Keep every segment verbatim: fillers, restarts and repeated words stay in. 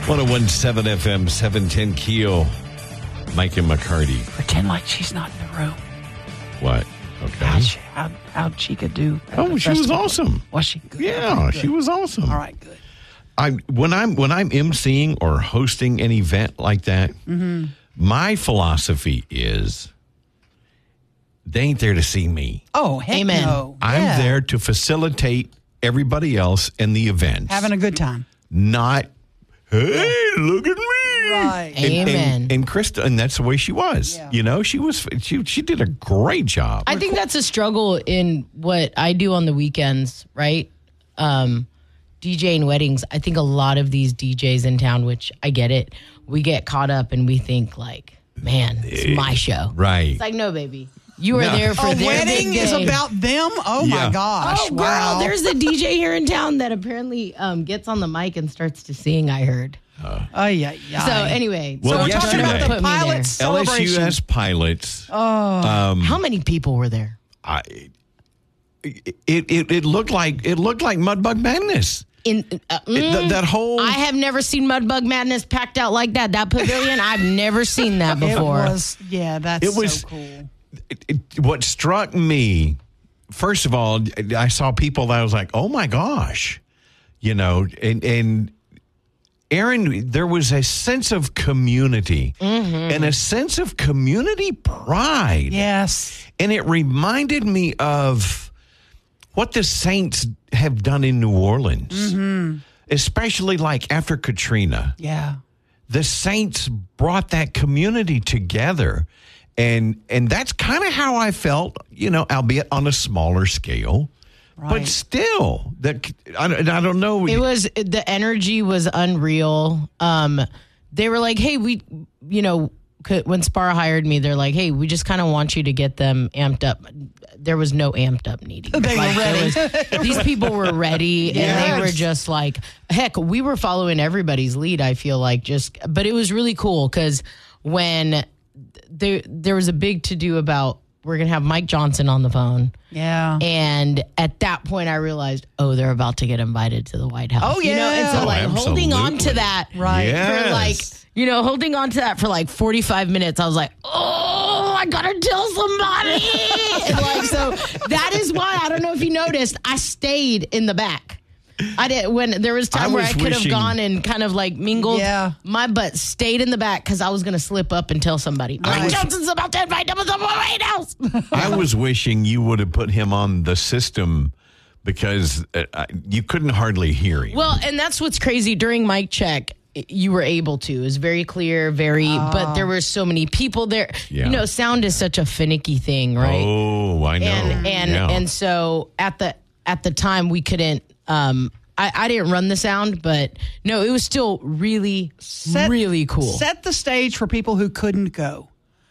one oh one point seven F M, seven ten Keel. Mike and McCarty. Pretend like she's not in the room. What? Okay. How'd she, how, how'd she could do? Oh, she was awesome. Was she good? Yeah, Okay, she was awesome. All right, good. I when I'm when I'm emceeing or hosting an event like that, mm-hmm. my philosophy is they ain't there to see me. Oh, heck Amen. no. I'm Yeah. there to facilitate everybody else in the event. Having a good time. Not, hey, look at me. Right. And, Amen. And, and Krista, and that's the way she was. Yeah. You know, she was she she did a great job. I think that's a struggle in what I do on the weekends, right? Um, DJing weddings. I think a lot of these D Js in town, which I get it, we get caught up and we think like, man, it's my show. Right. It's like, no, baby. You were No. there for A their wedding big is day. about them? Oh, Yeah. my gosh. Oh, girl, wow. there's a D J here in town that apparently um, gets on the mic and starts to sing, I heard. Oh, yeah, yeah. So anyway, Well, so we're you're talking trying about to the put me there. pilots L S U celebration. S pilots. Oh. How many people were there? I, it, it it looked like it looked like Mudbug Madness. In uh, It- th- mm, that whole I have never seen Mudbug Madness packed out like that. That pavilion, I've never seen that It before. was, yeah, that's It was- so cool. it, it, what struck me, first of all, I saw people that I was like, oh my gosh, you know, and and Aaron, there was a sense of community and a sense of community pride. Yes. And it reminded me of what the Saints have done in New Orleans, especially like after Katrina. Yeah. The Saints brought that community together. And and that's kind of how I felt, you know, albeit on a smaller scale. But Right. still, that I, don't- I don't know. It was the energy was unreal. Um, they were like, "Hey, we, you know, could, when Spar hired me, they're like, hey, we just kind of want you to get them amped up." There was no amped up needing. They Like, were ready. there was- these people were ready, and they Yes. were just like, heck, we were following everybody's lead. I feel like just, but it was really cool because when there there was a big to do about. We're going to have Mike Johnson on the phone. Yeah. And at that point, I realized, oh, they're about to get invited to the White House. Oh, You know, and so yeah. like Oh, holding on to absolutely. that. Right. For like, Yes. you know, holding on to that for like forty-five minutes, I was like, oh, I got to tell somebody. And like, so that is why, I don't know if you noticed, I stayed in the back. I did when there was time I where was I could have wishing- gone and kind of like mingled. Yeah. My butt stayed in the back because I was going to slip up and tell somebody. Mike was- Johnson's about to invite them to the White House. I was wishing you would have put him on the system because uh, I- you couldn't hardly hear him. Well, and that's what's crazy. During mic check, you were able to. It was very clear, very, but there were so many people there. Yeah. You know, sound is such a finicky thing, right? Oh, I know. and and Yeah. and so at the at the time we couldn't. Um, I, I didn't run the sound, but no, it was still really, Set- really cool. Set the stage for people who couldn't go.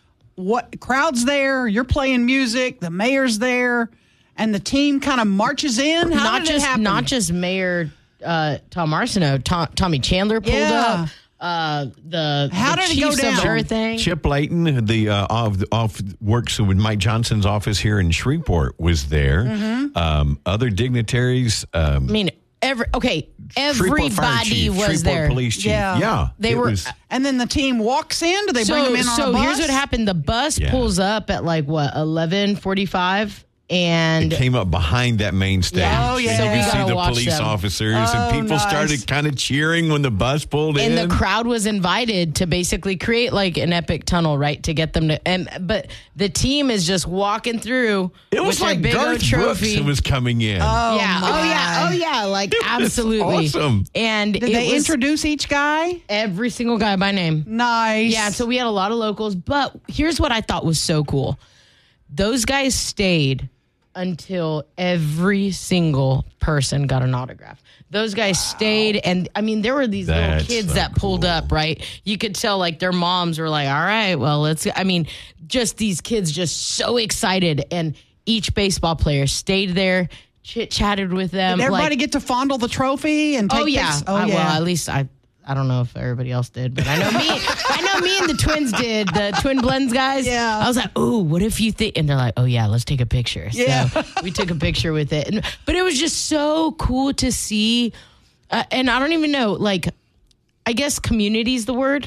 What crowd's there? You're playing music. The mayor's there, and the team kind of marches in. How not did just it happen? not just Mayor uh, Tom Arsenault, Tom, Tommy Chandler pulled Yeah. up. Uh, the How the did it go chiefs down? of everything. Chip Layton, the uh, off, off works with Mike Johnson's office here in Shreveport, was there. Mm-hmm. Um, other dignitaries, um, I mean, every okay, Shreveport Fire everybody Chief, was Shreveport there. Police Chief. Yeah. Yeah, They it were- was- And then the team walks in. Do they bring so them in on so a bus? here's what happened: the bus Yeah. pulls up at like what eleven forty five, and came up behind that main stage. Yeah. Oh, yeah. So So we you see gotta the watch police them. officers, Oh, and people nice. started kind of cheering when the bus pulled and in. the crowd was invited to basically create like an epic tunnel, right, to get them to. And but the team is just walking through. it was with their like big old Garth Brooks trophy. who was coming in. Oh, yeah, my. oh yeah, oh yeah, like was absolutely awesome. And Did it they was introduce each guy? every single guy by name. Nice. Yeah, so we had a lot of locals, but here's what I thought was so cool. Those guys stayed until every single person got an autograph. Those guys stayed, and I mean, there were these That's little kids so that pulled cool. up, right? You could tell, like, their moms were like, all right, well, let's, I mean, just these kids just so excited, and each baseball player stayed there, chit-chatted with them. Did everybody like, get to fondle the trophy and take Oh yeah. pics? Oh I- yeah. Well, at least I. I don't know if everybody else did, but I know me. I know me and the twins did. The Twin Blends guys. Yeah. I was like, "Oh, what if you think?" And they're like, "Oh yeah, let's take a picture." Yeah. So we took a picture with it, and, but it was just so cool to see. Uh, and I don't even know, like, I guess community is the word.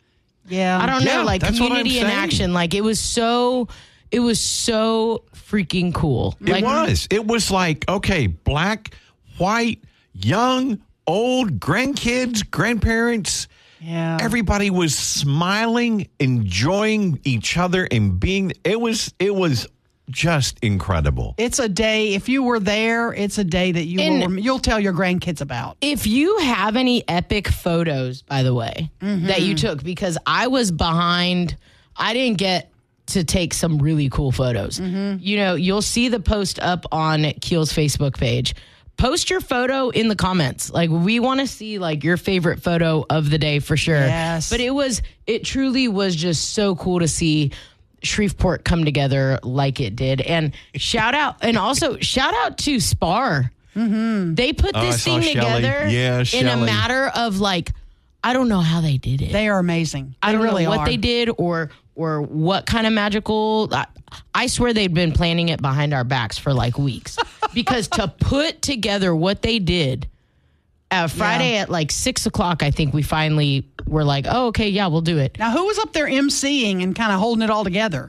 Yeah. I don't Yeah, know, like that's what I'm community in saying. action. Like it was so, it was so freaking cool. It Like, was. It was like, okay, black, white, young, old, grandkids, grandparents. Yeah. Everybody was smiling, enjoying each other, and being. It was. It was just incredible. It's a day. If you were there, it's a day that you And- will, rem- you'll tell your grandkids about. If you have any epic photos, by the way, that you took, because I was behind, I didn't get to take some really cool photos. You know, you'll see the post up on Keel's Facebook page. Post your photo in the comments. Like, we want to see like your favorite photo of the day for sure. Yes. But it was, it truly was just so cool to see Shreveport come together like it did. And shout out, and also shout out to Spar. They put Oh, I this saw thing Shelley. together Yeah, in a Shelley. matter of like, I don't know how they did it. They are amazing. They I don't really know what are. they did or or what kind of magical. I, I swear they'd been planning it behind our backs for like weeks because to put together what they did. Uh, Friday Yeah. at like six o'clock, I think we finally were like, oh, okay, yeah, we'll do it. Now, who was up there emceeing and kind of holding it all together?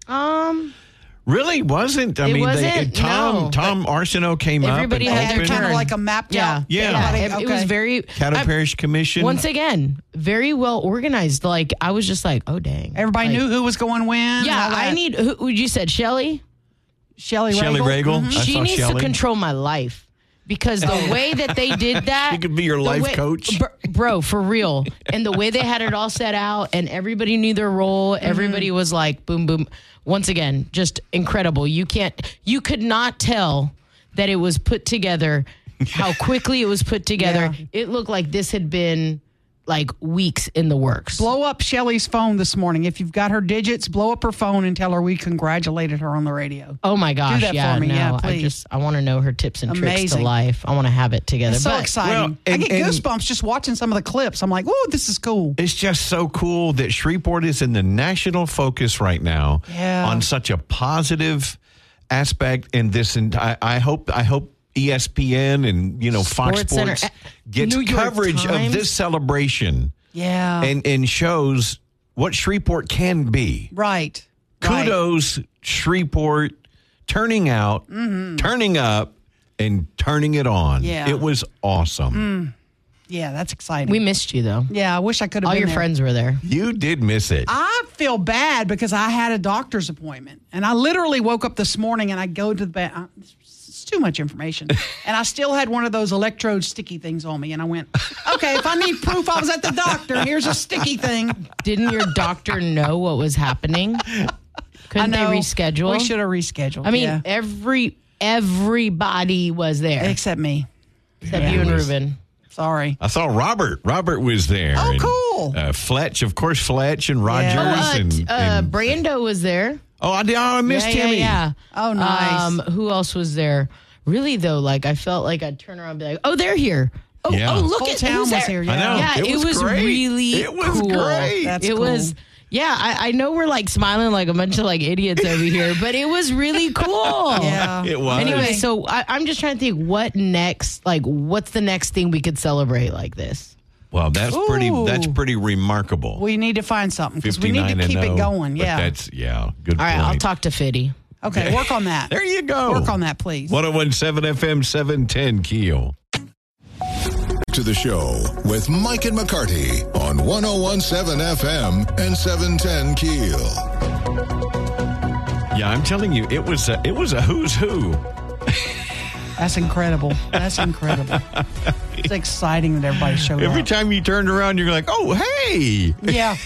Um, Really wasn't. I It mean, wasn't? They, Tom No. Tom Arsenault came Everybody up and had their opened Kind of turn. like a mapped yeah, out. Yeah. everybody- It, it was okay. very Caddo I- Parish Commission. Once again, very well organized. Like I was just like, oh dang, Everybody Like, knew who was going when. and Yeah, all that. I need. Who you said, Shelly? Shelley Shelley Regal. Regal. I She saw needs Shelley. to control my life because the way that they did that, She could be your the life way- coach. br- bro, for real. And the way they had it all set out, and everybody knew their role. Mm-hmm. Everybody was like, boom, boom. Once again, just incredible. You can't, you could not tell that it was put together. How quickly it was put together. Yeah. It looked like this had been like weeks in the works. Blow up Shelley's phone this morning. If you've got her digits, blow up her phone and tell her we congratulated her on the radio. Oh my gosh! that yeah, for me. no, Yeah, I please. just I want to know her tips and tricks to Amazing. life. I want to have it together. It's so But- exciting. Well, and- I get and- goosebumps just watching some of the clips. I'm like, oh, this is cool. It's just so cool that Shreveport is in the national focus right now Yeah. on such a positive aspect. And this, and I, I hope, I hope E S P N and you know Fox Sports Center, Sports uh, gets New York coverage Times. of this celebration Yeah. and and shows what Shreveport can be. right. Right. Kudos, Shreveport, turning out, turning up, and turning it on. Yeah. It was awesome. Yeah, that's exciting. we missed you though. yeah, I wish I could have All been your there. friends were there. You did miss it. I feel bad because I had a doctor's appointment, and I literally woke up this morning and I go to the bed. I- It's too much information, and I still had one of those electrode sticky things on me, and I went, "Okay, if I need proof I was at the doctor, here's a sticky thing." Didn't your doctor know what was happening? I Couldn't they know. reschedule? We should have rescheduled. I mean, yeah. every everybody was there except me. except Yeah, you it and was- Ruben. Sorry. I saw Robert. Robert was there. Oh, and, cool. Uh, Fletch, of course, Fletch and Rogers. Yeah. Uh, and, t- uh, and- Brando was there. oh, I, oh, I missed yeah, Timmy. yeah, yeah. Oh, nice. Um, who else was there? Really though, like I felt like I'd turn around and be like, "Oh, they're here." Oh, Yeah. oh, look Whole at town who's was there. here, I know. Yeah, It it was was, great. really It was cool. great. That's it cool. was. Yeah, I, I know we're like smiling like a bunch of like idiots over here, but it was really cool. Yeah. It was. Anyway, so I, I'm just trying to think what next, like what's the next thing we could celebrate like this? Well, that's pretty. Ooh. That's pretty remarkable. We need to find something because we need fifty-nine to and keep it oh, going. but Yeah. That's yeah. Good All right, point. I'll talk to Fitty. Okay, work on that. There you go. Work on that, please. one oh one point seven F M seven ten Keel. To the show with Mike and McCarty on one oh one point seven F M and seven ten Keel. Yeah, I'm telling you, it was a, it was a who's who. That's incredible. That's incredible. It's exciting that everybody showed Every up. time you turned around, you're like, oh, hey. Yeah.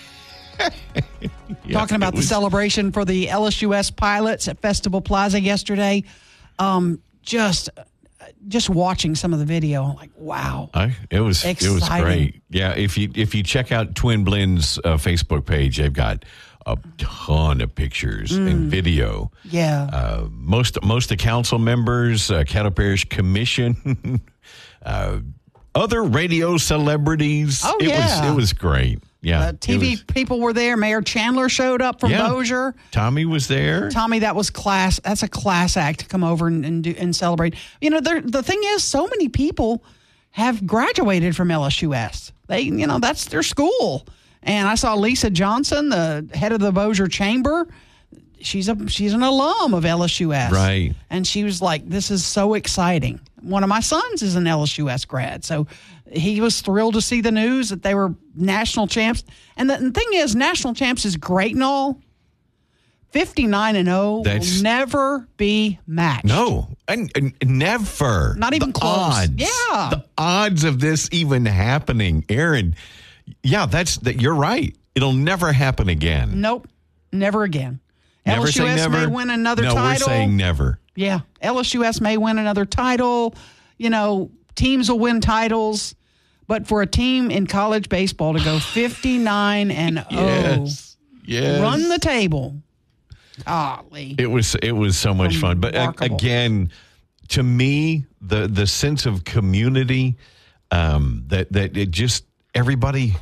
Yeah, Talking about it the was- celebration for the L S U S pilots at Festival Plaza yesterday. Um, just, just watching some of the video, like, wow. I, it was it was Exciting. great. Yeah, if you if you check out Twin Blend's uh, Facebook page, they've got a ton of pictures Mm. and video. Yeah. Uh, most most of the council members, uh, Caddo Parish Commission, uh, other radio celebrities. Oh, it yeah. was it was great. Yeah, Uh, T it V was- people were there. Mayor Chandler showed up from Yeah. Bossier. Tommy was there. Tommy, that was class. That's a class act to come over and and, do, and celebrate. You know, there- the thing is, so many people have graduated from L S U S. They, you know, that's their school. And I saw Lisa Johnson, the head of the Bossier Chamber. She's a she's an alum of L S U S. Right. And she was like, this is so exciting. One of my sons is an L S U S grad. So he was thrilled to see the news that they were national champs. And the, the thing is, national champs is great and all. fifty-nine and oh That's- will never be matched. No, and, and never. Not even The close. Odds, Yeah. the odds of this even happening, Aaron. Yeah, that's that. You're right. It'll never happen again. Nope. Never again. Never L S U say S never. may win another no, title. we're saying never. Yeah. L S U S may win another title. You know, teams will win titles. But for a team in college baseball to go fifty-nine and oh, Yes. Yes. run the table. Golly. It was it was so much fun. But uh, Remarkable. again, to me, the the sense of community, um, that that it just everybody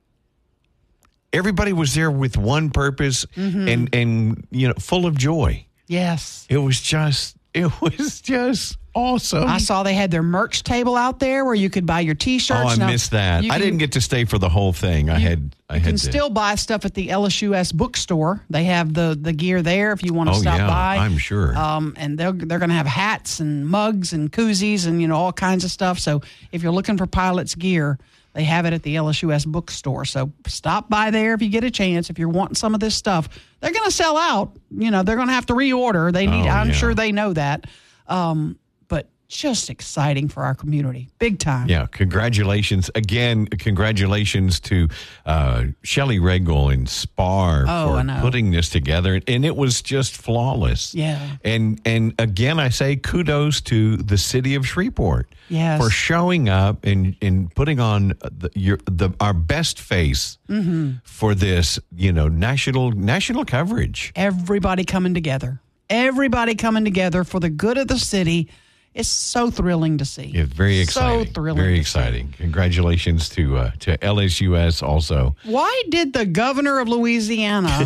everybody was there with one purpose Mm-hmm. and and you know full of joy. Yes. It was just it was just awesome. I saw they had their merch table out there where you could buy your T-shirts. Oh, I Now, missed that. you I can- didn't get to stay for the whole thing. I had I You had can to. still buy stuff at the L S U S bookstore. They have the, the gear there if you want to Oh, stop yeah, by. I'm sure. Um, and they're they're going to have hats and mugs and koozies and you know all kinds of stuff. So if you're looking for Pilots gear, they have it at the L S U S bookstore. So stop by there if you get a chance. If you're wanting some of this stuff, they're going to sell out. You know they're going to have to reorder. They need. Oh, I'm yeah. sure they know that. Um, but just exciting for our community, big time. Yeah, congratulations again. Congratulations to uh, Shelley Regal and Spar Oh, I for know. putting this together, and it was just flawless. Yeah. and and again, I say kudos to the city of Shreveport Yes. for showing up and and putting on the, your the our best face Mm-hmm. for this. You know, national national coverage. Everybody coming together. Everybody coming together for the good of the city. It's so thrilling to see. Yeah, very exciting. So thrilling. Very to see. exciting. Congratulations to uh, to L S U S also. Why did the governor of Louisiana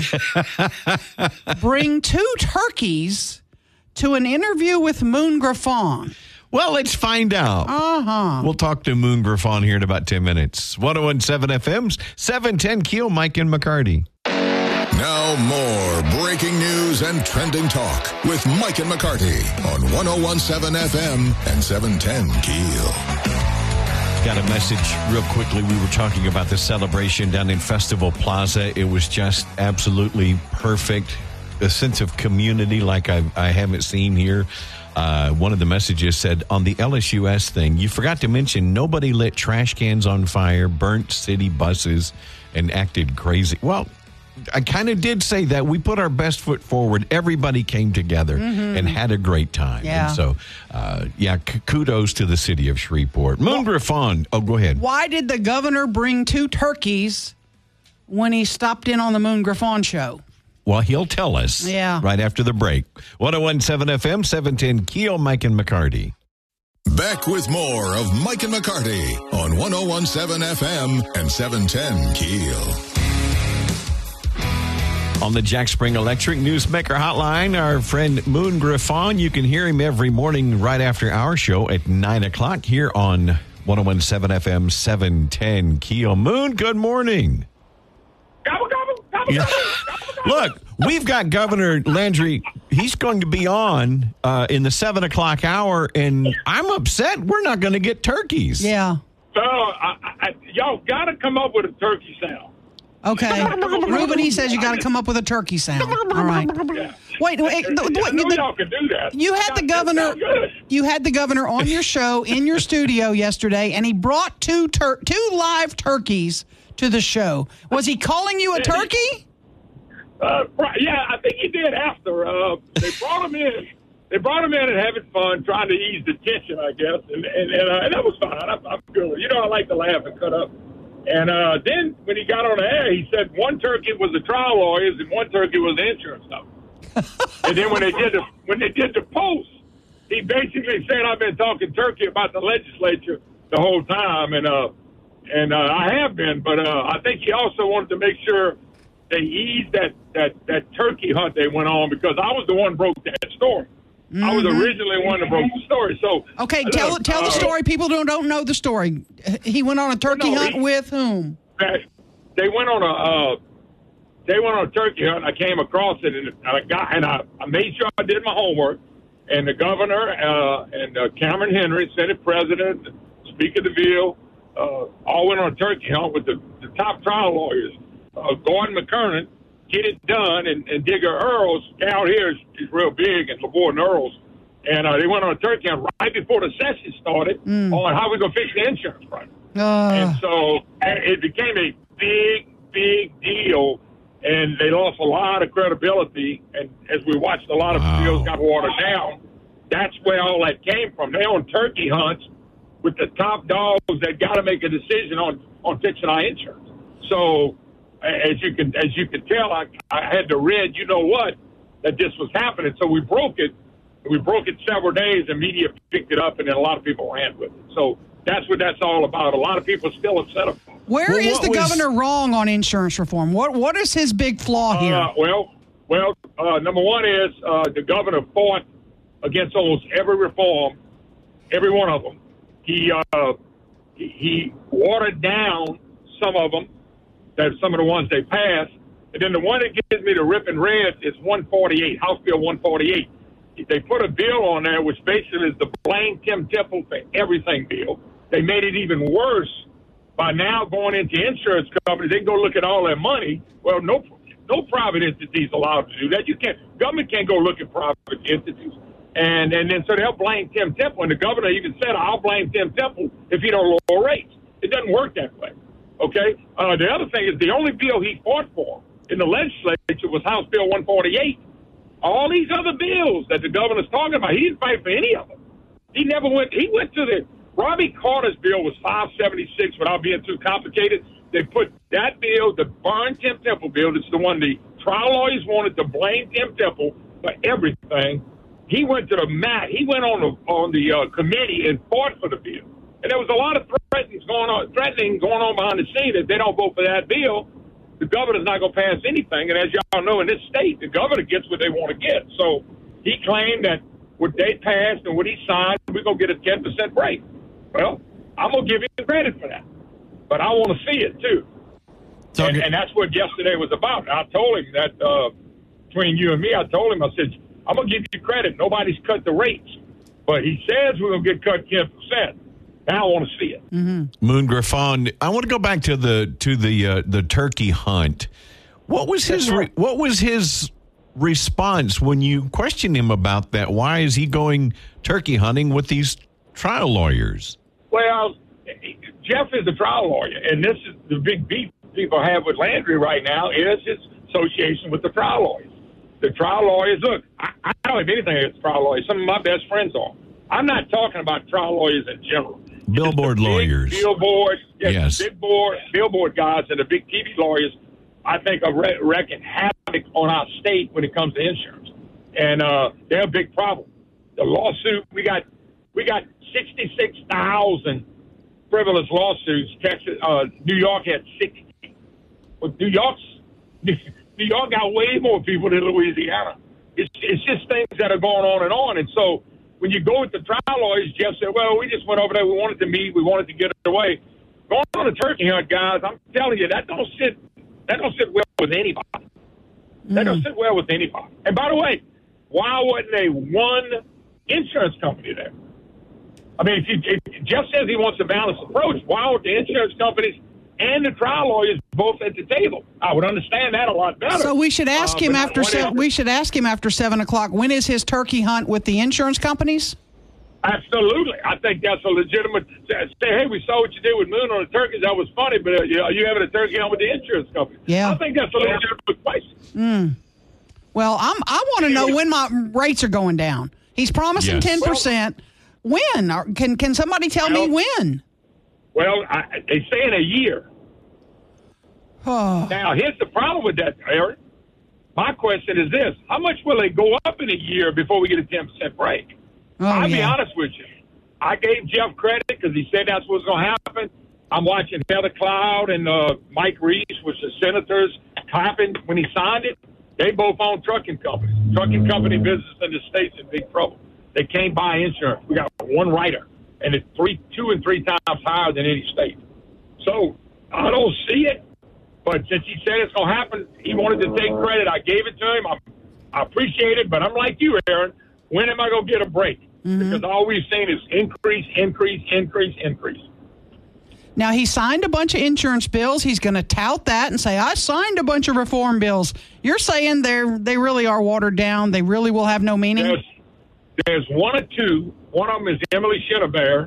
bring two turkeys to an interview with Moon Griffon? Well, let's find out. Uh-huh. We'll talk to Moon Griffon here in about ten minutes. one oh one seven F M's seven ten Keel, Mike and McCarty. Now more breaking news and trending talk with Mike and McCarty on ten seventeen F M and seven ten Keel. Got a message real quickly. We were talking about the celebration down in Festival Plaza. It was just absolutely perfect. A sense of community like I, I haven't seen here. Uh, one of the messages said, on the L S U S thing, you forgot to mention nobody lit trash cans on fire, burnt city buses, and acted crazy. Well, I kind of did say that. We put our best foot forward. Everybody came together and had a great time. Yeah. And so, uh, yeah, k- kudos to the city of Shreveport. Moon Griffon. Oh, go ahead. Why did the governor bring two turkeys when he stopped in on the Moon Griffon show? Well, he'll tell us Yeah. right after the break. ten seventeen F M, seven ten Keel, Mike and McCarty. Back with more of Mike and McCarty on ten seventeen F M and seven ten Keel. On the Jack Spring Electric Newsmaker Hotline, our friend Moon Griffon. You can hear him every morning right after our show at nine o'clock here on ten seventeen F M, seven ten Keel. Moon, good morning. Gobble, gobble, gobble, Yeah. gobble, gobble. Look, we've got Governor Landry. He's going to be on uh, in the seven o'clock hour, and I'm upset we're not going to get turkeys. Yeah. So, I, I, y'all got to come up with a turkey sound. Okay. Ruben, he says you got to come up with a turkey sound. All right. Yeah. Wait, wait. The, the, I know the- y'all can do that. you had the That governor. sounds good. You had the governor on your show in your studio yesterday, and he brought two tur- two live turkeys to the show. Was he calling you a turkey? Uh, right, yeah, I think he did after. Uh, they brought him in. They brought him in and having fun, trying to ease the tension, I guess, and and, and, uh, and that was fine. I'm, I'm good. You know, I like to laugh and cut up. And uh, then when he got on the air, he said one turkey was the trial lawyers and one turkey was the insurance company. And then when they did the when they did the post, he basically said, "I've been talking turkey about the legislature the whole time," and uh, and uh, I have been, but uh, I think he also wanted to make sure they eased that, that, that turkey hunt they went on because I was the one who broke that story. Mm-hmm. I was originally one that broke the story. So okay, look, tell tell uh, the story. People don't don't know the story. He went on a turkey no, hunt he- with whom? They went on a uh, they went on a turkey hunt. I came across it, and I got and I, I made sure I did my homework. And the governor uh, and uh, Cameron Henry, Senate President, Speaker DeVille, uh, all went on a turkey hunt with the, the top trial lawyers. Uh, Gordon McKernan, Get It Done, and, and Digger Earls. Out here is, is real big, and LeVoir Earls. And uh, they went on a turkey hunt right before the session started Mm. on how we going to fix the insurance problem. Uh, And so it became a big, big deal, and they lost a lot of credibility. And as we watched, a lot of Wow. deals got watered down. That's where all that came from. They on turkey hunts with the top dogs that got to make a decision on, on fixing our insurance. So as you can as you can tell, I, I had to read, you know what, that this was happening. So we broke it. We broke it several days, and media picked it up, and then a lot of people ran with it. So that's what that's all about. A lot of people are still upset about it. where Well, is what the was- governor wrong on insurance reform? What what is his big flaw here? Uh, well, well, uh, number one is uh, the governor fought against almost every reform, every one of them. He uh, he, he watered down some of them, that some of the ones they passed, and then the one that gives me the rip and red is one forty-eight, House Bill one forty-eight. They put a bill on there which basically is the blame Tim Temple for everything bill. They made it even worse by now going into insurance companies. They can go look at all their money. Well, no, no private entity is allowed to do that. You can't. Government can't go look at private entities. And and then so they'll blame Tim Temple. And the governor even said, "I'll blame Tim Temple if he don't lower rates." It doesn't work that way. Okay. Uh, the other thing is the only bill he fought for in the legislature was House Bill one forty-eight. All these other bills that the governor's talking about, he didn't fight for any of them. He never went. He went to the Robbie Carter's bill was five seventy-six without being too complicated. They put that bill, the burn Tim Temple bill, that's the one the trial lawyers wanted to blame Tim Temple for everything. He went to the mat. He went on the on the uh, committee and fought for the bill. And there was a lot of threatening going on, threatening going on behind the scene. If they don't vote for that bill, the governor's not going to pass anything. And as y'all know, in this state, the governor gets what they want to get. So he claimed that what they passed and what he signed, we're going to get a ten percent break. Well, I'm going to give him credit for that. But I want to see it, too. So And, good. and that's what yesterday was about. I told him that uh, between you and me, I told him, I said, I'm going to give you credit. Nobody's cut the rates. But he says we're going to get cut ten percent. Now I want to see it. Moon Griffon, I want to go back to the to the uh, the turkey hunt. What was his re- what was his response when you questioned him about that? Why is he going turkey hunting with these trial lawyers? Well, Jeff is the trial lawyer, and this is the big beef people have with Landry right now is his association with the trial lawyers. The trial lawyers, look, I, I don't have anything against trial lawyers. Some of my best friends are. I'm not talking about trial lawyers in general. Billboard The big lawyers. Billboard, yes, Yes. the big board, billboard guys and the big T V lawyers, I think are wre- wrecking havoc on our state when it comes to insurance, and uh, they're a big problem. The lawsuit we got, we got sixty-six thousand frivolous lawsuits. Texas, uh, New York had sixty. Well, New York's New York got way more people than Louisiana. It's it's just things that are going on and on, and so. When you go with the trial lawyers, Jeff said, well, we just went over there. We wanted to meet. We wanted to get it away. Going on a turkey hunt, guys, I'm telling you, that don't sit that don't sit well with anybody. Mm. That don't sit well with anybody. And by the way, why wasn't there one insurance company there? I mean, if, you, if Jeff says he wants a balanced approach, why would the insurance companies and the trial lawyers both at the table? I would understand that a lot better. So we should ask Uh, him but not after one se- effort. we should ask him after seven o'clock. When is his turkey hunt with the insurance companies? Absolutely. I think that's a legitimate say, hey, we saw what you did with Moon on the turkeys. That was funny, but uh, you know, you having a turkey hunt with the insurance company. Yeah. I think that's a legitimate question. Well, I'm I want to know when my rates are going down. He's promising Yes. ten percent. When? Or can can somebody tell me Well- when? Well, I, they say in a year. Oh, Now, here's the problem with that, Eric. My question is this. How much will they go up in a year before we get a ten percent break? oh I'll be yeah. honest with you. I gave Jeff credit because he said that's what's going to happen. I'm watching Heather Cloud and uh, Mike Reese, which are senators, clapping when he signed it. They both own trucking companies. trucking company business in the States in big trouble. They can't buy insurance. We got one writer, and it's three, two and three times higher than any state. So I don't see it, but since he said it's going to happen, he wanted to take credit. I gave it to him. I, I appreciate it, but I'm like you, Aaron. When am I going to get a break? Mm-hmm. Because all we've seen is increase, increase, increase, increase. Now, he signed a bunch of insurance bills. He's going to tout that and say, I signed a bunch of reform bills. You're saying they're, they really are watered down. They really will have no meaning? There's, there's one or two. One of them is Emily Shinobear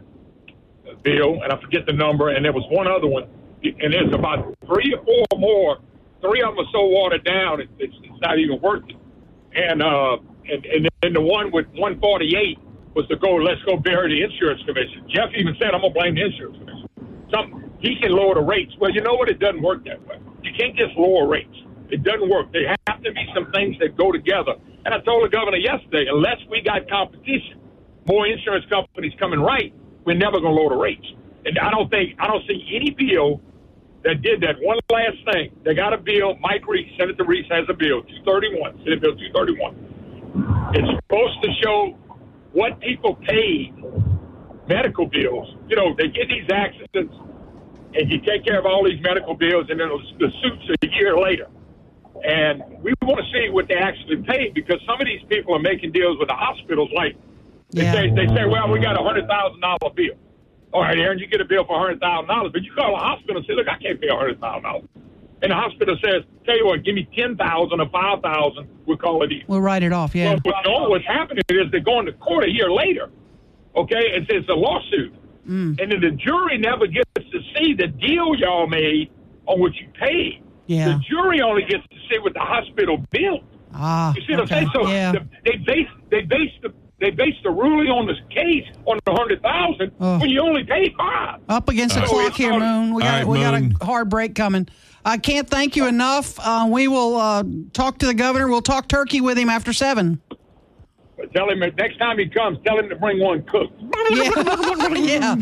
bill, and I forget the number, and there was one other one. And there's about three or four more. Three of them are so watered down, it, it's, it's not even worth it. And, uh, and, and then the one with one forty-eight was to go, let's go bury the insurance commission. Jeff even said, I'm going to blame the insurance commission. Some, he can lower the rates. Well, you know what? It doesn't work that way. You can't just lower rates. It doesn't work. There have to be some things that go together. And I told the governor yesterday, unless we got competition, more insurance companies coming right, we're never going to lower the rates. And I don't think, I don't see any bill that did that. One last thing. They got a bill. Mike Reese, Senator Reese has a bill, two thirty-one, Senate Bill two thirty-one. It's supposed to show what people paid medical bills. You know, they get these accidents, and you take care of all these medical bills, and then the suit's a year later. And we want to see what they actually paid, because some of these people are making deals with the hospitals. Like they yeah. say, they say, well, we got a hundred thousand dollar bill. All right, Aaron, you get a bill for a hundred thousand dollars, but you call a hospital and say, look, I can't pay a hundred thousand dollars. And the hospital says, tell you what, give me ten thousand or five thousand. We'll call it even. We'll write it off. Yeah. Well, what's, what's happening is they're going to court a year later. Okay, it's, it's a lawsuit. Mm. And then the jury never gets to see the deal y'all made on what you paid. Yeah. The jury only gets to see what the hospital built. Ah, you see okay. what I'm saying? So yeah. the, they base they base the they base the ruling on this case on the hundred thousand oh. when you only paid five. Up against the uh, clock here, Moon. We got right, we Moon. got a hard break coming. I can't thank you enough. Uh, we will uh, talk to the governor. We'll talk turkey with him after seven. But tell him next time he comes, tell him to bring one cooked. Yeah. yeah.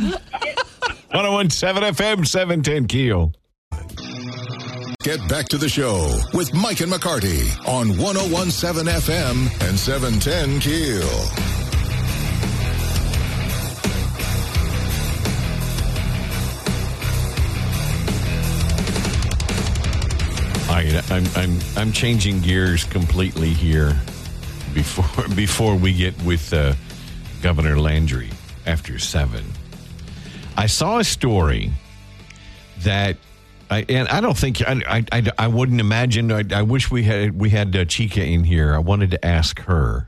one oh one point seven F M, seven ten Keel. Get back to the show with Mike and McCarty on one oh one point seven F M and seven ten Keel. I, I'm I'm I'm changing gears completely here before before we get with uh, Governor Landry after seven. I saw a story that. I, and I don't think I, I, I wouldn't imagine. I, I wish we had we had uh, Chica in here. I wanted to ask her.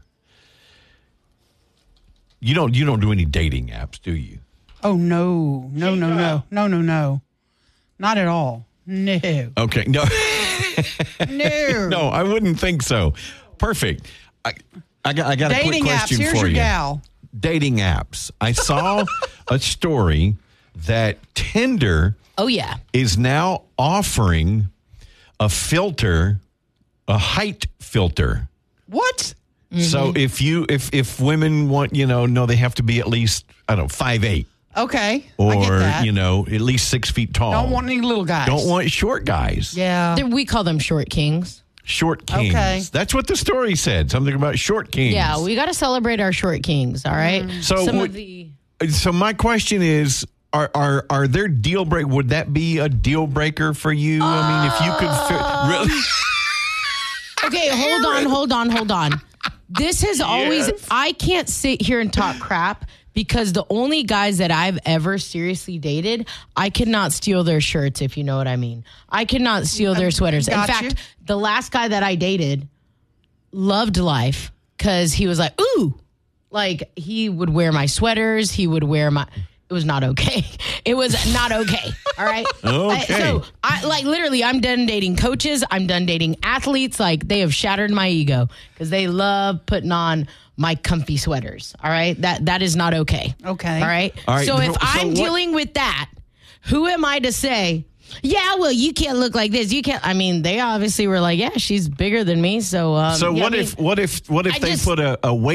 You don't you don't do any dating apps, do you? Oh no no no no no no no, not at all. No. Okay. No. no. No, I wouldn't think so. Perfect. I I got I got dating a quick question apps. Here's for your you. Gal. Dating apps. I saw a story that Tinder. Oh, yeah. Is now offering a filter, a height filter. What? Mm-hmm. So if you if if women want, you know, no, they have to be at least, I don't know, five eight. Okay. Or, I get that. you know, at least six feet tall. Don't want any little guys. Don't want short guys. Yeah. We call them short kings. Short kings. Okay. That's what the story said. Something about short kings. Yeah, we got to celebrate our short kings, all right? Mm. So Some what, of the... so my question is, Are are are there deal break? Would that be a deal breaker for you? Uh, I mean, if you could fi- really. Okay, hold on, hold on, hold on. This has always. Yes. I can't sit here and talk crap because the only guys that I've ever seriously dated, I cannot steal their shirts, if you know what I mean. I cannot steal their sweaters. In Got fact, you. the last guy that I dated loved life because he was like, ooh, like he would wear my sweaters. He would wear my. It was not okay. It was not okay. All right. Okay. I, so I like literally, I'm done dating coaches. I'm done dating athletes. Like they have shattered my ego because they love putting on my comfy sweaters. All right. That that is not okay. Okay. All right. All right. So if So I'm what- dealing with that, who am I to say? Yeah, well, you can't look like this. You can't. I mean, they obviously were like, yeah, she's bigger than me. So, um, So yeah, what I mean, if what if what if I they just- put a, a weight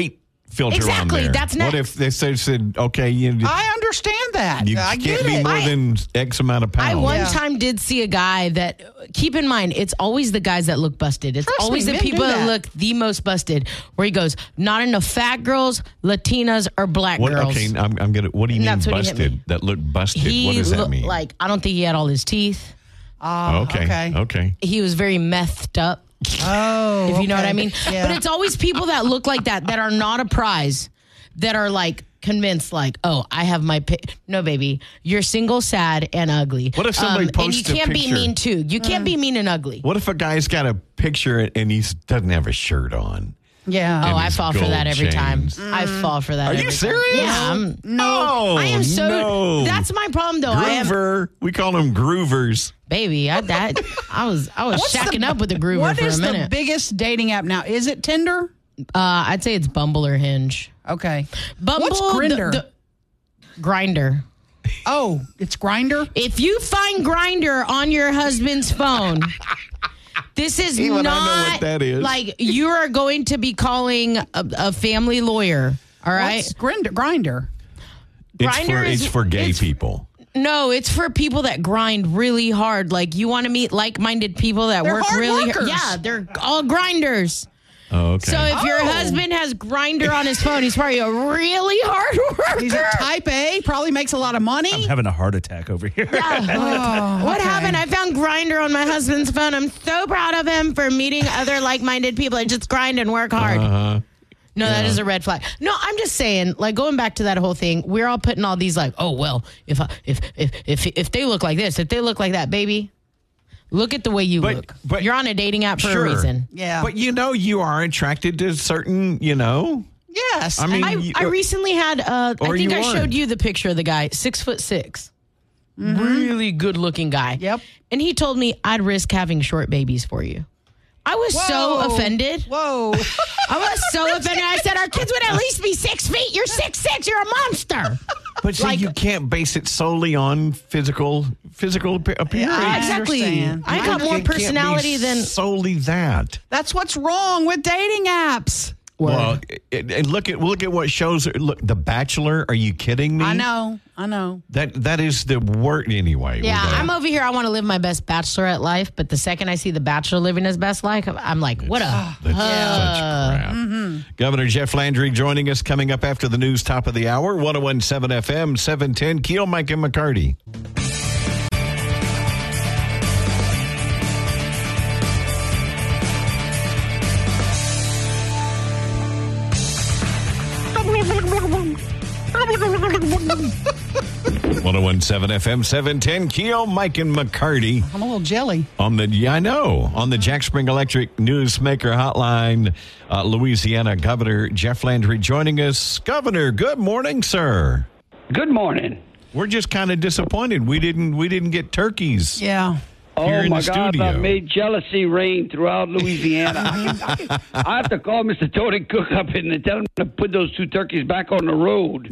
filter Exactly, on there? that's not- What if they said, said okay, you, I understand that. you I can't get be it. more I- than X amount of pounds? I one Yeah. time did see a guy that, keep in mind, it's always the guys that look busted. It's Trust me, always the men do people that. that. look the most busted, where he goes, not enough fat girls, Latinas, or black What, girls. okay, I'm, I'm gonna. What do you And mean that's what he hit busted? me. That looked busted. He what does that looked mean? like, I don't think he had all his teeth. Oh, okay, okay. okay. He was very methed up. Oh, if you know what okay. I mean. Yeah. But it's always people that look like that, that are not a prize, that are like convinced, like, oh, I have my pi-. No, baby, you're single, sad, and ugly. What if somebody and you posts a can't be picture- mean too. You can't be mean and ugly. What if a guy's got a picture and he doesn't have a shirt on? Yeah. Oh, and I his fall for gold that every chains. time. I fall for that. Are every you time. serious? Yeah. I'm, No, I am so. no. That's my problem, though. I am, Groover. We call them groovers. baby. I that I was I was What's shacking the- up with the groover What for is a the minute. biggest dating app now? Is it Tinder? uh, I'd say it's Bumble or Hinge. Okay. Bumble, What's Grindr? Grinder. Oh, it's Grinder. If you find Grinder on your husband's phone, this is Even I know not what that is. like you are going to be calling a, a family lawyer. All right. What's Grinder? Grinder. It's for, Grindr is- it's for gay it's- people. No, it's for people that grind really hard. Like you want to meet like-minded people that They're work hard really workers. hard. Yeah, they're all grinders. Oh, okay. So if your Oh. husband has Grinder on his phone, he's probably a really hard worker. He's a type A. Probably makes a lot of money. Having a heart attack over here. Yeah. What okay. happened? I found Grinder on my husband's phone. I'm so proud of him for meeting other like-minded people and just grind and work hard. uh-huh. No, that is a red flag. No, I'm just saying, like going back to that whole thing, we're all putting all these like, oh well, if I, if if if if they look like this, if they look like that, baby, look at the way you But- look. but- You're on a dating app for Sure. a reason. Yeah. But you know, you are attracted to certain, you know. Yes. I mean, I, you- I recently had, uh, I Or think you I aren't. showed you the picture of the guy, six foot six, really good looking guy. Yep. And he told me I'd risk having short babies for you. I was Whoa. so offended. Whoa. I was so offended. I said, our kids would at least be six feet. You're six six. You're a monster. But see, Like- you can't base it solely on physical physical ap- appearance. I Exactly. understand. I got It more can't be personality than. solely that. That's what's wrong with dating apps. Well, and and look at look at what shows. Look, The Bachelor. Are you kidding me? I know. I know. That that is the word anyway. Yeah, with that. I'm over here. I want to live my best bachelorette life, but the second I see the bachelor living his best life, I'm like, what a. That's such crap. Mm-hmm. Governor Jeff Landry joining us coming up after the news, top of the hour. one oh one point seven F M, seven ten. Keel, Mike, and McCarty. one oh one point seven F M, seven ten. Keel, Mike, and McCarty. I'm a little jelly. On the, yeah, I know. On the Jack Spring Electric Newsmaker Hotline, uh, Louisiana Governor Jeff Landry joining us. Governor, good morning, sir. Good morning. We're just kind of disappointed. We didn't we didn't get turkeys. Yeah. Here Oh in my the God! studio. I made jealousy reign throughout Louisiana. I, I have to call Mister Tony Cook up and tell him to put those two turkeys back on the road.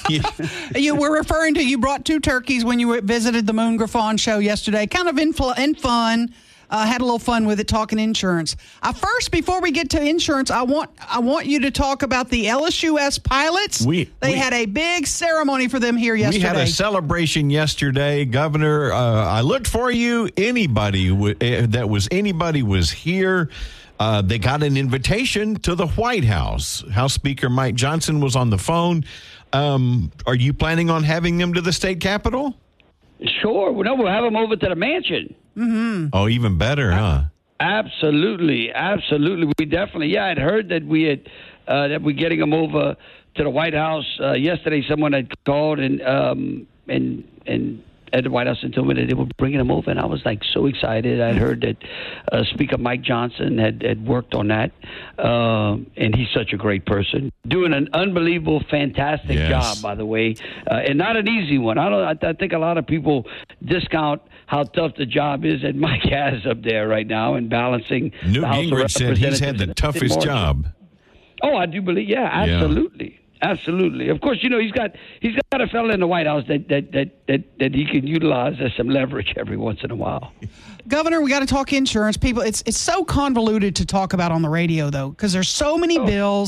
You were referring to you brought two turkeys when you were- visited the Moon Griffon show yesterday. Kind of in, fl- in fun. Uh, had a little fun with it talking insurance. Uh, first, before we get to insurance, I want I want you to talk about the L S U S pilots. We- they we- had a big ceremony for them here yesterday. We had a celebration yesterday, Governor. Uh, I looked for you. Anybody w- uh, that was anybody was here. Uh, they got an invitation to the White House. House Speaker Mike Johnson was on the phone. Um, are you planning on having them to the state capitol? Sure. Well, no, we'll have them over to the mansion. Oh, even better, huh? Absolutely, absolutely. We definitely. Yeah, I'd heard that we had uh, that we're getting them over to the White House uh, yesterday. Someone had called and um, and and at the White House and told me that they were bringing them over, and I was like so excited. I'd heard that uh, Speaker Mike Johnson had, had worked on that, um, and he's such a great person, doing an unbelievable, fantastic Yes. job, by the way, uh, and not an easy one. I don't. I, I think a lot of people discount how tough the job is that Mike has up there right now in balancing. Newt the House of Gingrich said he's had the Representatives and toughest Marshall. job. Oh, I do believe. Yeah, absolutely. Absolutely. Of course, you know, he's got he's got a fella in the White House that that, that, that, that he can utilize as some leverage every once in a while. Governor, we got to talk insurance. People, it's it's so convoluted to talk about on the radio, though, because there's so many bills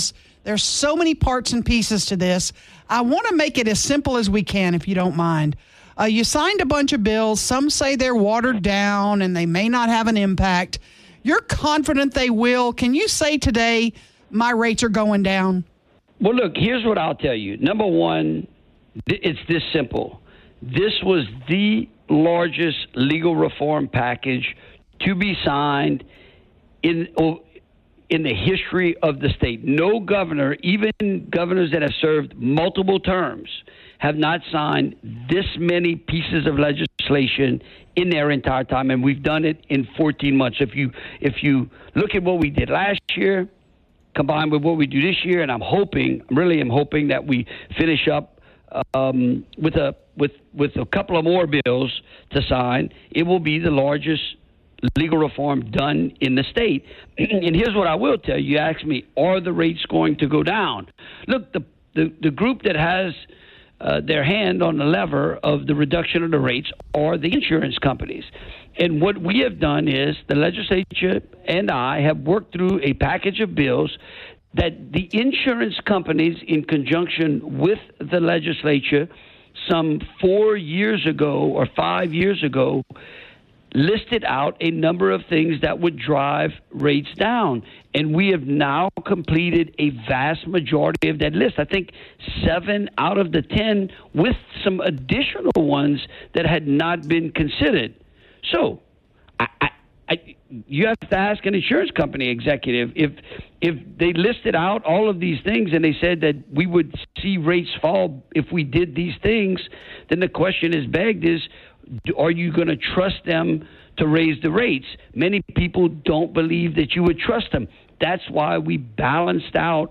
There's so many parts and pieces to this. I want to make it as simple as we can, if you don't mind. Uh, you signed a bunch of bills. Some say they're watered down and they may not have an impact. You're confident they will. Can you say today my rates are going down? Well, look, here's what I'll tell you. Number one, th- it's this simple. This was the largest legal reform package to be signed in in the history of the state. No governor, even governors that have served multiple terms, have not signed this many pieces of legislation in their entire time, and we've done it in fourteen months. If you if you look at what we did last year, combined with what we do this year, and I'm hoping, really am hoping that we finish up um, with a with with a couple of more bills to sign, it will be the largest legal reform done in the state. And here's what I will tell you. You asked me, are the rates going to go down? Look, the the, the group that has uh, their hand on the lever of the reduction of the rates are the insurance companies. And what we have done is the legislature and I have worked through a package of bills that the insurance companies, in conjunction with the legislature, some four years ago or five years ago, listed out a number of things that would drive rates down. And we have now completed a vast majority of that list. I think seven out of the ten, with some additional ones that had not been considered. So I, I, I, you have to ask an insurance company executive if if they listed out all of these things and they said that we would see rates fall if we did these things, then the question is begged is, are you going to trust them to raise the rates? Many people don't believe that you would trust them. That's why we balanced out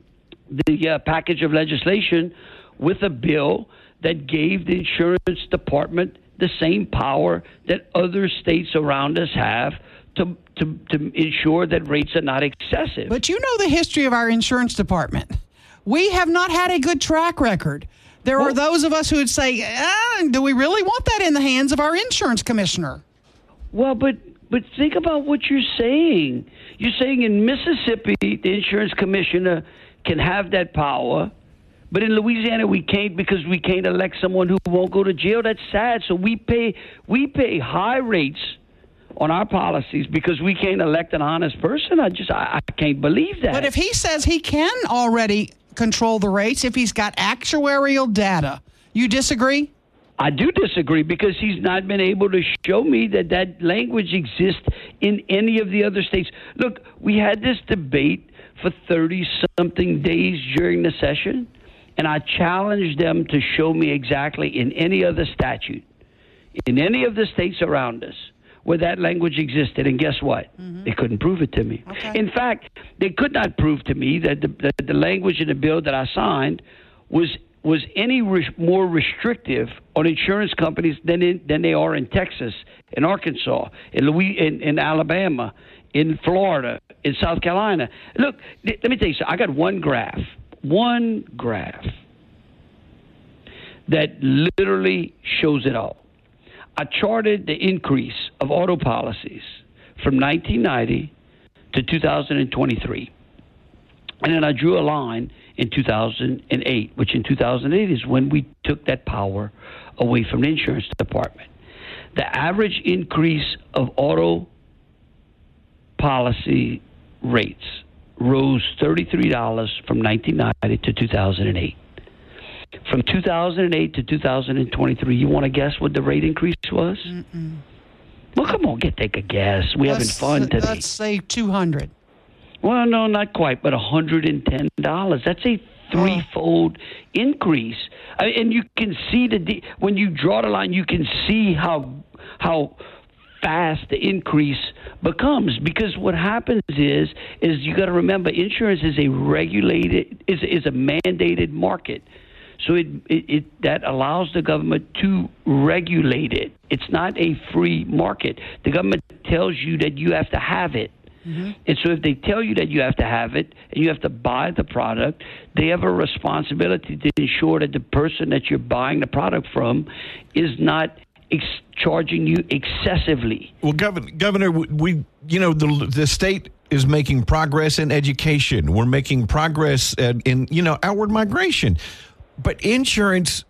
the uh, package of legislation with a bill that gave the insurance department the same power that other states around us have to, to, to ensure that rates are not excessive. But you know the history of our insurance department. We have not had a good track record. There well, are those of us who would say, ah, do we really want that in the hands of our insurance commissioner? Well, but but think about what you're saying. You're saying in Mississippi, the insurance commissioner can have that power, but in Louisiana we can't because we can't elect someone who won't go to jail. That's sad. So we pay we pay high rates on our policies because we can't elect an honest person. I just I, I can't believe that. But if he says he can already control the rates, if he's got actuarial data, you disagree? I do disagree because he's not been able to show me that that language exists in any of the other states. Look, we had this debate for thirty-something days during the session, and I challenged them to show me exactly in any other statute, in any of the states around us, where that language existed. And guess what? Mm-hmm. They couldn't prove it to me. Okay. In fact, they could not prove to me that the, that the language in the bill that I signed was was any re- more restrictive on insurance companies than in, than they are in Texas, in Arkansas, in Louis, in, in Alabama, in Florida, in South Carolina. Look, th- let me tell you something. I got one graph, one graph that literally shows it all. I charted the increase of auto policies from nineteen ninety to two thousand twenty-three. And then I drew a line in two thousand eight, which in two thousand eight is when we took that power away from the insurance department. The average increase of auto policy rates rose thirty-three dollars from nineteen ninety to two thousand eight. From two thousand eight to two thousand twenty-three, you want to guess what the rate increase was? Mm-mm. Well, come on, get take a guess. We're having fun today. Let's say two hundred. Well, no, not quite, but one hundred ten dollars. That's a threefold oh. increase. I, and you can see the when you draw the line, you can see how how fast the increase becomes. Because what happens is is you got to remember, insurance is a regulated is is a mandated market. So it, it, it that allows the government to regulate it. It's not a free market. The government tells you that you have to have it. Mm-hmm. And so if they tell you that you have to have it and you have to buy the product, they have a responsibility to ensure that the person that you're buying the product from is not ex- charging you excessively. Well, Governor, Governor, we, you know, the, the state is making progress in education. We're making progress in, in you know, outward migration. But insurance,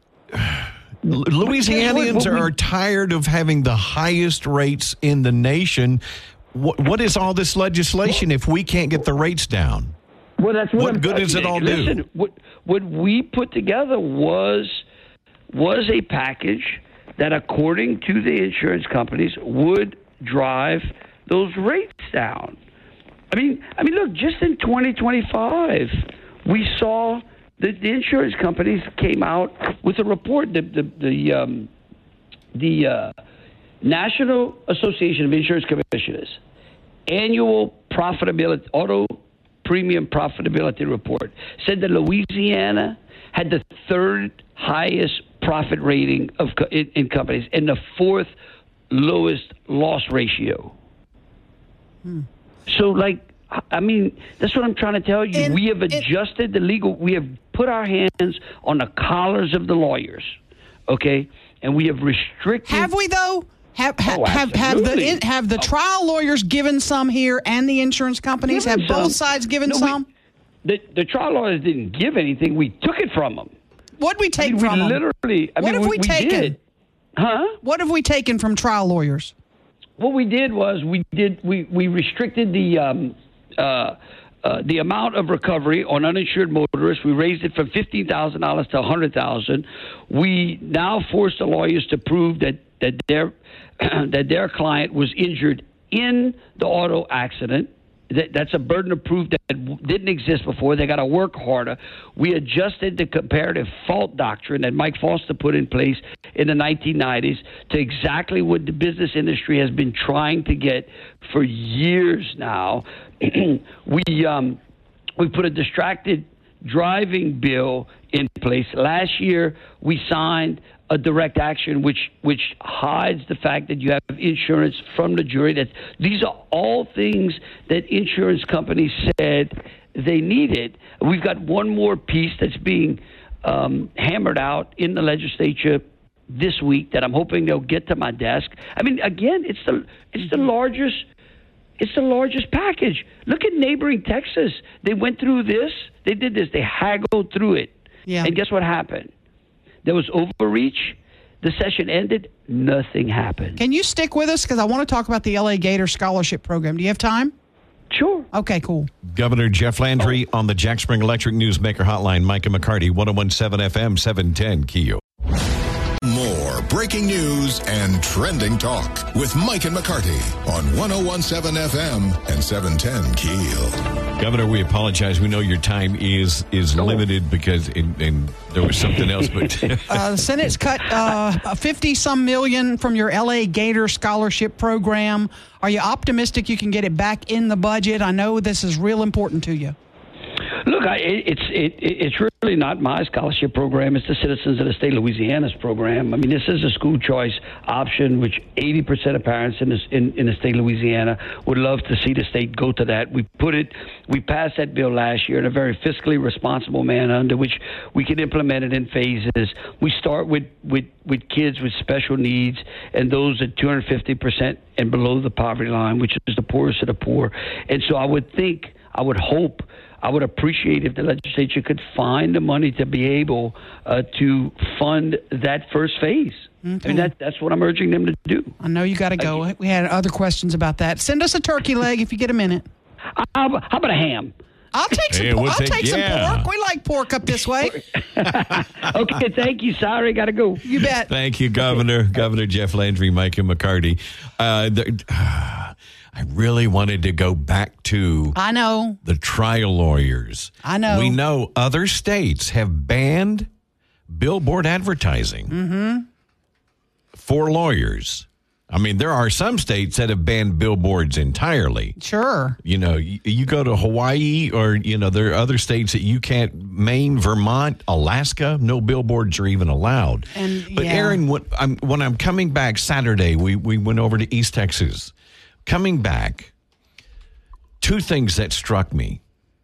Louisianians are tired of having the highest rates in the nation. What, what is all this legislation if we can't get the rates down? Well, that's what, what I'm, good does it all listen, do? What, what we put together was was a package that, according to the insurance companies, would drive those rates down. I mean, I mean, look, just in twenty twenty-five, we saw that the insurance companies came out with a report. The the the, um, the uh, National Association of Insurance Commissioners annual profitability auto premium profitability report said that Louisiana had the third highest profit rating of co- in, in companies and the fourth lowest loss ratio. Hmm. So, like, I mean, that's what I'm trying to tell you. And, we have adjusted the legal. We have put our hands on the collars of the lawyers, okay, and we have restricted. Have we though? Have have oh, have, have the have the trial lawyers given some here, and the insurance companies given have some. both sides given no, some? We, the the trial lawyers didn't give anything. We took it from them. What did we take I mean, from we them? Literally, I what mean, have we, we taken? Did. Huh? What have we taken from trial lawyers? What we did was we did we we restricted the um, uh, uh, the amount of recovery on uninsured motorists. We raised it from fifteen thousand dollars to a hundred thousand. We now force the lawyers to prove that that their that their client was injured in the auto accident. That, that's a burden of proof that didn't exist before. They got to work harder. We adjusted the comparative fault doctrine that Mike Foster put in place in the nineteen nineties to exactly what the business industry has been trying to get for years now. we um, we put a distracted driving bill in place. Last year, we signed a direct action which which hides the fact that you have insurance from the jury. That these are all things that insurance companies said they needed. We've got one more piece that's being um, hammered out in the legislature this week that I'm hoping they'll get to my desk. I mean, again, it's the it's the largest it's the largest package. Look at neighboring Texas. They went through this. They did this. They haggled through it. Yeah. And guess what happened? There was overreach. The session ended. Nothing happened. Can you stick with us? Because I want to talk about the L A Gator Scholarship Program. Do you have time? Sure. Okay, cool. Governor Jeff Landry on the Jack Spring Electric Newsmaker Hotline. Micah McCarty, one oh one seven F M, seven ten Keo. More breaking news and trending talk with Mike and McCarty on ten seventeen F M and seven ten Keel. Governor, we apologize. We know your time is is limited because in, in, there was something else. But uh, the Senate's cut uh, fifty some million from your L A Gator Scholarship Program. Are you optimistic you can get it back in the budget? I know this is real important to you. Look, I, it's it, it's really not my scholarship program. It's the Citizens of the State of Louisiana's program. I mean, this is a school choice option, which eighty percent of parents in, this, in in the state of Louisiana would love to see the state go to that. We put it, we passed that bill last year in a very fiscally responsible manner, under which we can implement it in phases. We start with with, with kids with special needs and those at two hundred fifty percent and below the poverty line, which is the poorest of the poor. And so I would think, I would hope. I would appreciate if the legislature could find the money to be able uh, to fund that first phase. Okay. I mean, that, that's what I'm urging them to do. I know you got to go. We had other questions about that. Send us a turkey leg if you get a minute. Uh, how about a ham? I'll take some. Hey, we'll I'll take, take yeah. some pork. We like pork up this way. Okay, thank you. Sorry, got to go. You bet. Thank you, Governor. Governor Jeff Landry, Micah McCarty. Uh, the, uh, I really wanted to go back to I know the trial lawyers. I know. We know other states have banned billboard advertising mm-hmm. for lawyers. I mean, there are some states that have banned billboards entirely. Sure. You know, you, you go to Hawaii or, you know, there are other states that you can't, Maine, Vermont, Alaska, no billboards are even allowed. And, but yeah. Aaron, when I'm, when I'm coming back Saturday, we, we went over to East Texas. Coming back, two things that struck me.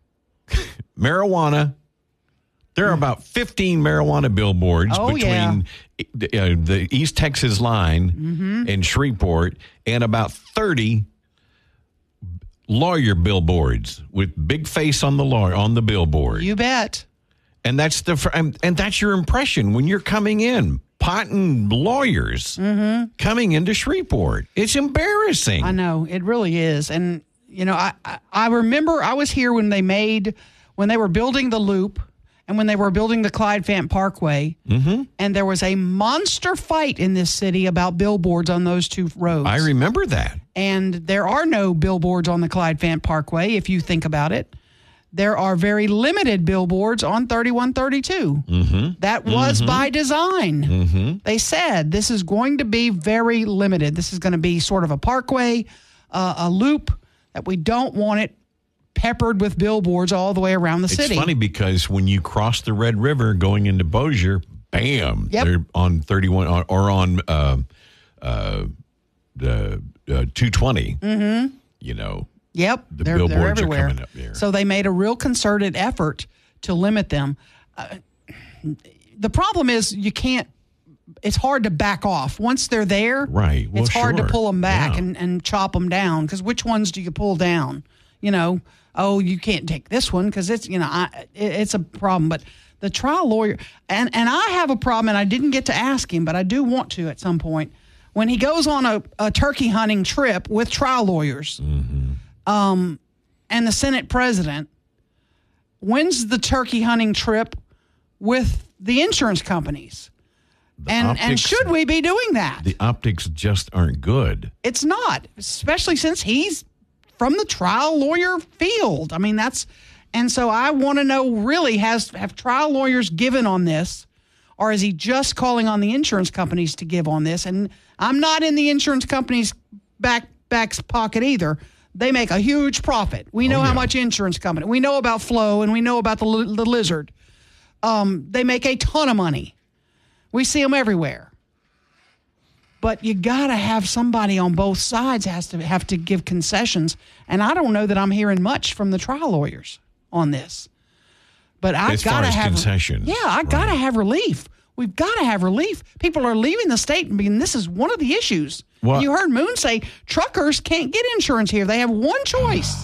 Marijuana. There are about fifteen marijuana billboards oh, between yeah. uh, the East Texas line mm-hmm. and Shreveport, and about thirty lawyer billboards with big face on the lawyer on the billboard. You bet. And that's the fr- and, and that's your impression when you're coming in. Potting lawyers Mm-hmm. coming into Shreveport. It's embarrassing. I know it really is, and you know, I, I I remember I was here when they made when they were building the loop and when they were building the Clyde Fant Parkway, mm-hmm. and there was a monster fight in this city about billboards on those two roads. I remember that. And there are no billboards on the Clyde Fant Parkway, if you think about it. There are very limited billboards on thirty-one thirty-two. Mm-hmm. That was mm-hmm. by design. Mm-hmm. They said this is going to be very limited. This is going to be sort of a parkway, uh, a loop that we don't want it peppered with billboards all the way around the it's city. It's funny because when you cross the Red River going into Bossier, bam, yep. they're on thirty-one or, or on uh, uh, the uh, two twenty. Mm-hmm. You know. Yep, the they're, billboards they're everywhere. are coming up there. So they made a real concerted effort to limit them. Uh, the problem is you can't. It's hard to back off once they're there. Right. Well, it's hard sure. to pull them back yeah. and, and chop them down because which ones do you pull down? You know, oh, you can't take this one because it's you know I, it, it's a problem. But the trial lawyer and and I have a problem, and I didn't get to ask him, but I do want to at some point when he goes on a, a turkey hunting trip with trial lawyers. Mm-hmm. Um, and the Senate president, when's the turkey hunting trip with the insurance companies? The and optics, and should we be doing that? The optics just aren't good. It's not, especially since he's from the trial lawyer field. I mean, that's, and so I want to know really has have trial lawyers given on this, or is he just calling on the insurance companies to give on this? And I'm not in the insurance company's back back pocket either. They make a huge profit. We know oh, yeah. how much insurance company. We know about Flo, and we know about the, the lizard. Um, they make a ton of money. We see them everywhere. But you got to have somebody on both sides has to have to give concessions. And I don't know that I'm hearing much from the trial lawyers on this. But I got to have concessions. Yeah, I got to right. have relief. We've got to have relief. People are leaving the state, and this is one of the issues. Well, you heard Moon say truckers can't get insurance here. They have one choice.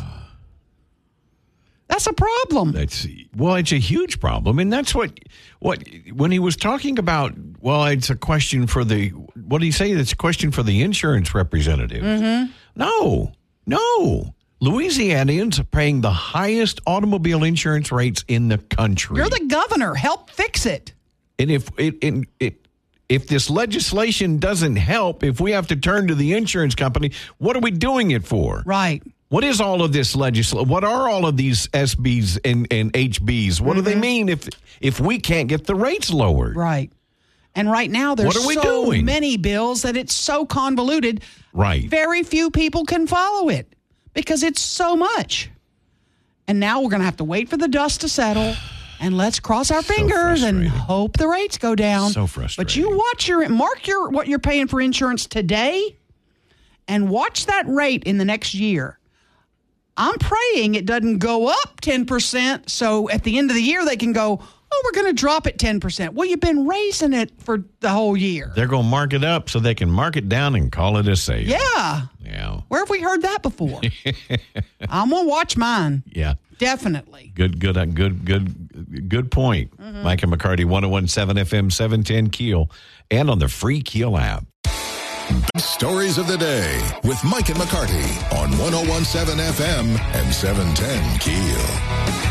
That's a problem. That's well, it's a huge problem, and that's what what when he was talking about. Well, it's a question for the what did he say? It's a question for the insurance representatives. Mm-hmm. No, no. Louisianians are paying the highest automobile insurance rates in the country. You're the governor. Help fix it. And if it, it, it if this legislation doesn't help, if we have to turn to the insurance company, what are we doing it for? Right. What is all of this legislation? What are all of these S Bs and, and H Bs? What mm-hmm. do they mean if if we can't get the rates lowered? Right. And right now there's what are we so doing? many bills that it's so convoluted. Right. Very few people can follow it because it's so much. And now we're going to have to wait for the dust to settle. And let's cross our fingers so and hope the rates go down. So frustrating. But you watch your mark your what you're paying for insurance today, and watch that rate in the next year. I'm praying it doesn't go up ten percent, so at the end of the year they can go, oh, we're going to drop it ten percent. Well, you've been raising it for the whole year. They're going to mark it up so they can mark it down and call it a sale. Yeah. Yeah. Where have we heard that before? I'm going to watch mine. Yeah. Definitely. Good, good, uh, good, good, good point. Mm-hmm. Mike and McCarty, one oh one point seven F M, seven ten Keel, and on the free Keel app. Stories of the day with Mike and McCarty on one oh one point seven F M and seven ten Keel.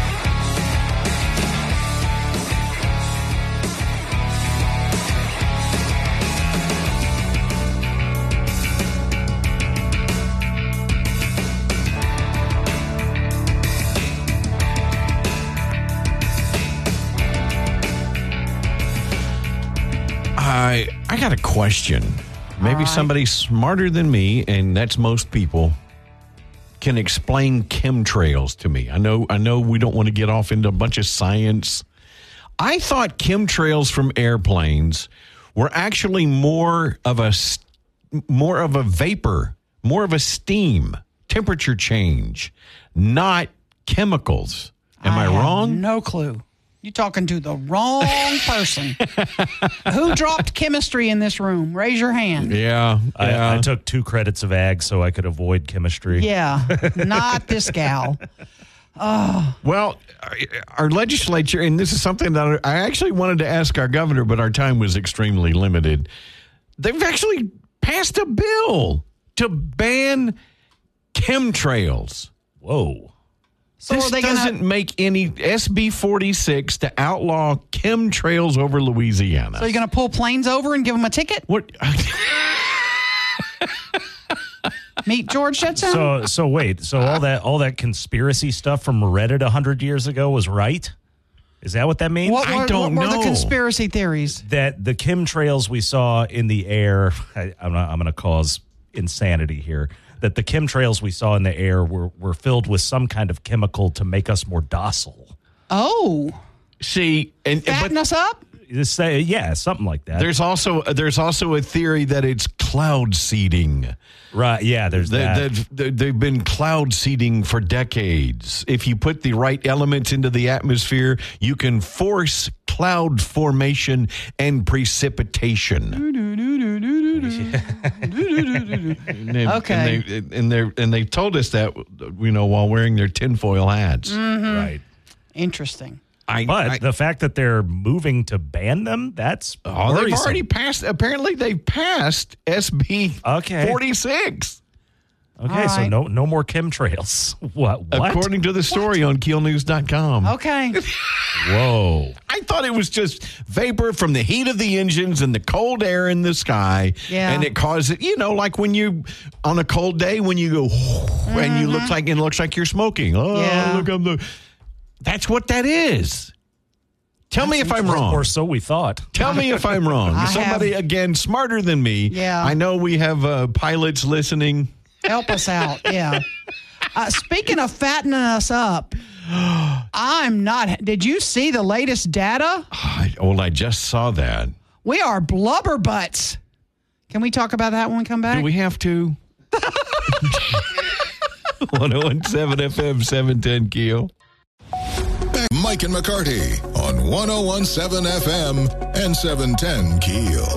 I I got a question. Maybe right. somebody smarter than me, and that's most people, can explain chemtrails to me. I know I know we don't want to get off into a bunch of science. I thought chemtrails from airplanes were actually more of a more of a vapor, more of a steam, temperature change, not chemicals. Am I, I have wrong? No clue. You're talking to the wrong person. Who dropped chemistry in this room? Raise your hand. Yeah. yeah. I, I took two credits of ag so I could avoid chemistry. Yeah, not this gal. Well, our legislature, and this is something that I actually wanted to ask our governor, but our time was extremely limited. They've actually passed a bill to ban chemtrails. Whoa. So this are they doesn't gonna, make any S B forty-six to outlaw chemtrails over Louisiana. So you're going to pull planes over and give them a ticket? What? Meet George Stetson? So so wait, so all that all that conspiracy stuff from Reddit a hundred years ago was right? Is that what that means? What I were, don't what were know. the conspiracy theories? That the chemtrails we saw in the air, I, I'm not, I'm going to cause insanity here. That the chemtrails we saw in the air were were filled with some kind of chemical to make us more docile. Oh, See, and fatten but us up? Just say, yeah, something like that. there's also there's also a theory that it's cloud seeding. right, yeah, there's They, that. they've, they- they've been cloud seeding for decades. If you put the right elements into the atmosphere, you can force cloud formation and precipitation. And they- Okay. And they and they and they told us that, you know, while wearing their tinfoil hats. Right. Interesting. I, But I- the fact that they're moving to ban them, that's oh, they've worrisome. already passed. Apparently, they passed S B Okay. forty-six. Okay, All so right. no no more chemtrails. What? What? According to the story on keel news dot com. Okay. Whoa. I thought it was just vapor from the heat of the engines and the cold air in the sky. Yeah. And it caused it, you know, like when you, on a cold day, when you go, and you look like, it looks like you're smoking. Oh, Yeah. look, I'm the. That's what that is. Tell me if I'm Or, wrong. or so we thought. Tell me if I'm wrong. I Somebody, have- again, smarter than me. Yeah. I know we have uh, pilots listening. Help us out. Yeah. Uh, speaking of fattening us up, I'm not. Did you see the latest data? I, well, I just saw that. We are blubber butts. Can we talk about that when we come back? Do we have to? one oh one seven F M, seven ten Keel. Mike and McCarty on one oh one seven F M and seven ten Keel.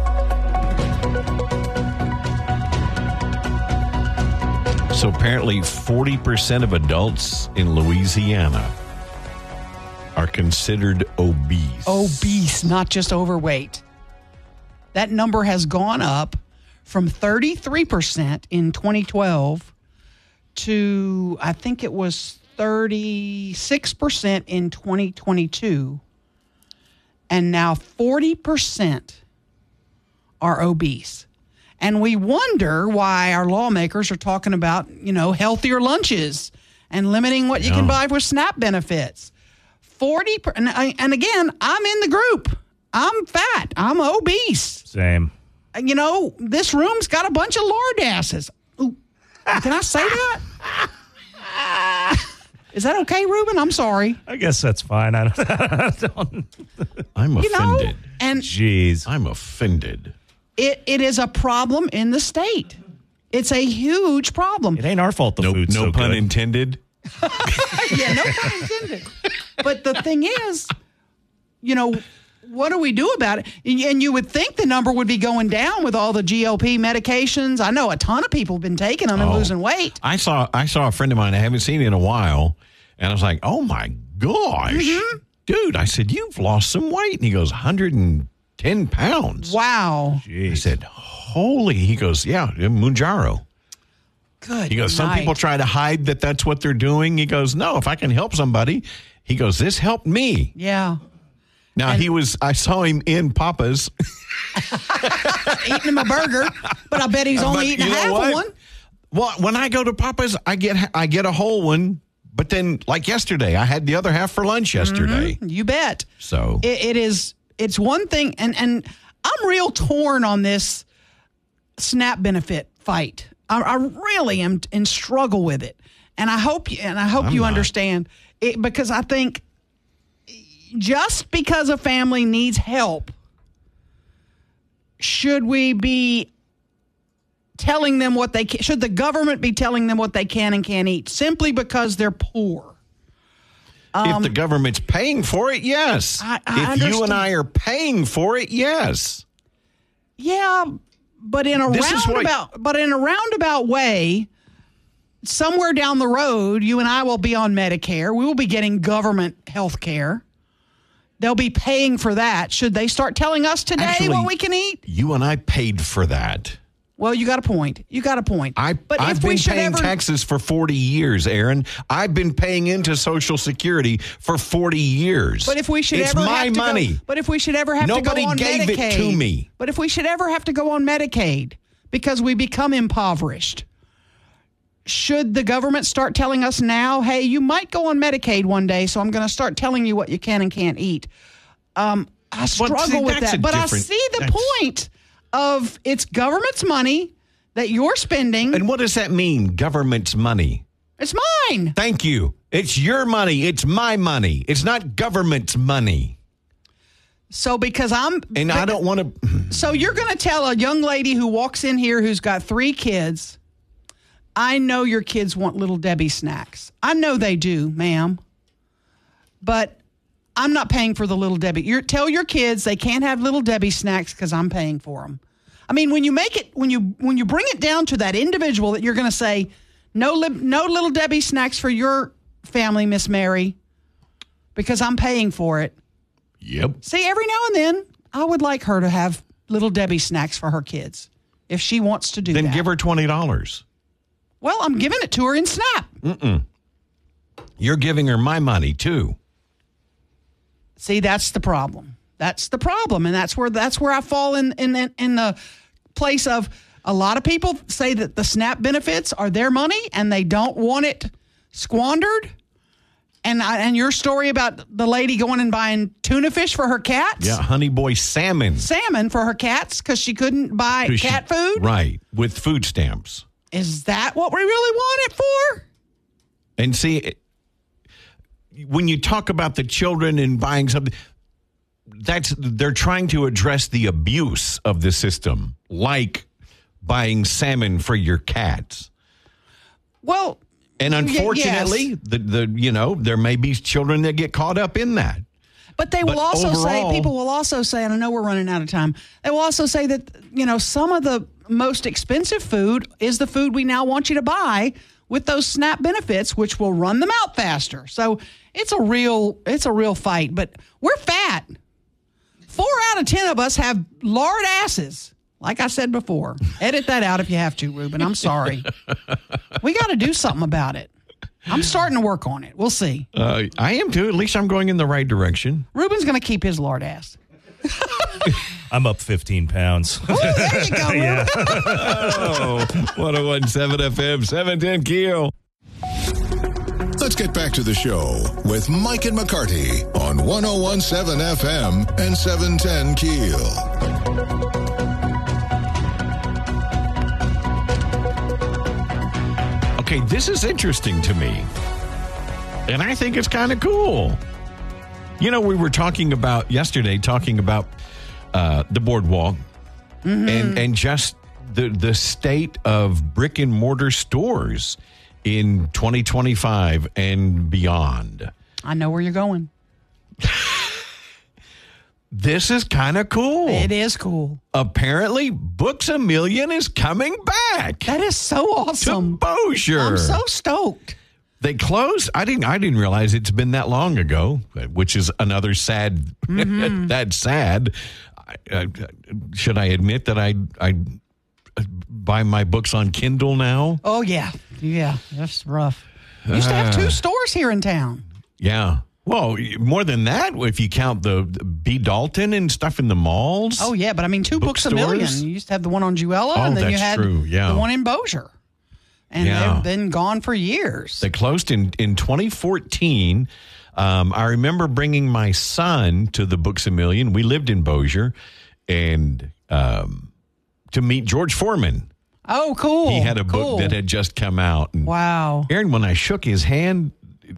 So apparently forty percent of adults in Louisiana are considered obese. Obese, not just overweight. That number has gone up from thirty-three percent in twenty twelve to, I think it was thirty-six percent in twenty twenty-two. And now forty percent are obese. And we wonder why our lawmakers are talking about, you know, healthier lunches and limiting what you can buy with SNAP benefits. forty per, and, I- and again, I'm in the group. I'm fat. I'm obese. Same. You know, this room's got a bunch of lard asses. Ooh, can I say that? Is that okay, Ruben? I'm sorry. I guess that's fine. I don't, I don't I'm You know, offended. and Jeez. I'm offended. it, it is a problem in the state. It's a huge problem. It ain't our fault the No, food's no so pun good. intended. Yeah, no pun intended. But the thing is, you know, what do we do about it? And and you would think the number would be going down with all the G L P medications. I know a ton of people have been taking them and Oh. losing weight. I saw I saw a friend of mine I haven't seen in a while, and I was like, "Oh my gosh, Mm-hmm. dude!" I said, "You've lost some weight," and he goes, one hundred ten pounds." Wow. I said, "Holy!" He goes, "Yeah, Mounjaro." Good He goes, "Some night. people try to hide that that's what they're doing." He goes, "No, if I can help somebody," he goes, "This helped me." Yeah. Now he was. I saw him in Papa's. Eating him a burger, but I bet he's only But eating you know half what? of one. Well, when I go to Papa's, I get I get a whole one. But then, like yesterday, I had the other half for lunch yesterday. You bet. So It, it is. It's one thing, and and I'm real torn on this SNAP benefit fight. I, I really am in struggle with it, and I hope you and I hope I'm you not. understand it, because I think just because a family needs help, should we be telling them what they can, should the government be telling them what they can and can't eat simply because they're poor? if the government's paying for it, yes. I- I if understand. you and I are paying for it, yes. Yeah, but in a This is what- roundabout, but in a roundabout way, somewhere down the road, you and I will be on Medicare. We will be getting government health care. They'll be paying for that. Should they start telling us today Actually, what we can eat? You and I paid for that. Well, you got a point. You got a point. I, but I've if we been should paying ever, taxes for forty years, Aaron. I've been paying into Social Security for forty years. But if we should it's ever my have to money. go, but if we should ever have Nobody to go on gave it Medicaid, to me. But if we should ever have to go on Medicaid because we become impoverished, should the government start telling us now, hey, you might go on Medicaid one day, so I'm going to start telling you what you can and can't eat? Um, I struggle see, with that's that. a But I different- see the that's- point of it's government's money that you're spending. And what does that mean, government's money? It's mine. Thank you. It's your money. It's my money. It's not government's money. So because I'm And I don't want to. So you're going to tell a young lady who walks in here who's got three kids, I know your kids want Little Debbie snacks. I know they do, ma'am. But I'm not paying for the Little Debbie. You're, tell your kids they can't have Little Debbie snacks because I'm paying for them. I mean, when you make it, when you when you bring it down to that individual that you're going to say, no, li- no Little Debbie snacks for your family, Miss Mary, because I'm paying for it. Yep. See, every now and then, I would like her to have Little Debbie snacks for her kids if she wants to do Then that. give her twenty dollars. Well, I'm giving it to her in Snap. You're giving her my money, too. See, that's the problem. That's the problem, and that's where that's where I fall in in in the place of a lot of people say that the SNAP benefits are their money and they don't want it squandered. And I, and your story about the lady going and buying tuna fish for her cats, Yeah, Honey Boy salmon. salmon for her cats because she couldn't buy 'Cause she- cat food. Right, with food stamps. Is that what we really want it for? And see, it- when you talk about the children and buying something, that's they're trying to address the abuse of the system, like buying salmon for your cats. Well, And y- unfortunately, yes. the the you know there may be children that get caught up in that. But they will But also overall- say, people will also say, and I know we're running out of time, they will also say that, you know, some of the most expensive food is the food we now want you to buy with those SNAP benefits, which will run them out faster. So it's a real, it's a real fight, but we're fat. Four out of ten of us have lard asses. Like I said before, edit that out if you have to, Ruben. I'm sorry. We got to do something about it. I'm starting to work on it. We'll see. Uh, I am too. At least I'm going in the right direction. Ruben's going to keep his lard ass. I'm up fifteen pounds. Ooh, there you go, Ruben. Oh, one oh one point seven F M, seven ten Keel. Let's get back to the show with Mike and McCarty on one oh one point seven F M and seven ten Keel. Okay, this is interesting to me. And I think it's kind of cool. You know, we were talking about yesterday, talking about uh, the boardwalk and, and just the, the state of brick and mortar stores in twenty twenty-five and beyond. I know where you're going. This is kind of cool. It is cool. Apparently, Books A Million is coming back That is so to awesome. Bossier. I'm so stoked. They closed. I didn't. I didn't realize it's been that long ago, which is another sad. Mm-hmm. That's sad. I, I, should I admit that I I buy my books on Kindle now? Oh, yeah. Yeah, that's rough. We used to have two stores here in town. Yeah. Well, more than that, if you count the, the B. Dalton and stuff in the malls. Oh, yeah, but I mean, two books a million. Bookstores? You used to have the one on Juella, Oh, and then you that's had true, yeah. the one in Bossier. And Yeah. they've been gone for years. They closed in, in twenty fourteen. Um, I remember bringing my son to the Books A Million. We lived in Bossier, and um, to meet George Foreman. Oh, cool. He had a cool. book that had just come out. And Wow. Aaron, when I shook his hand,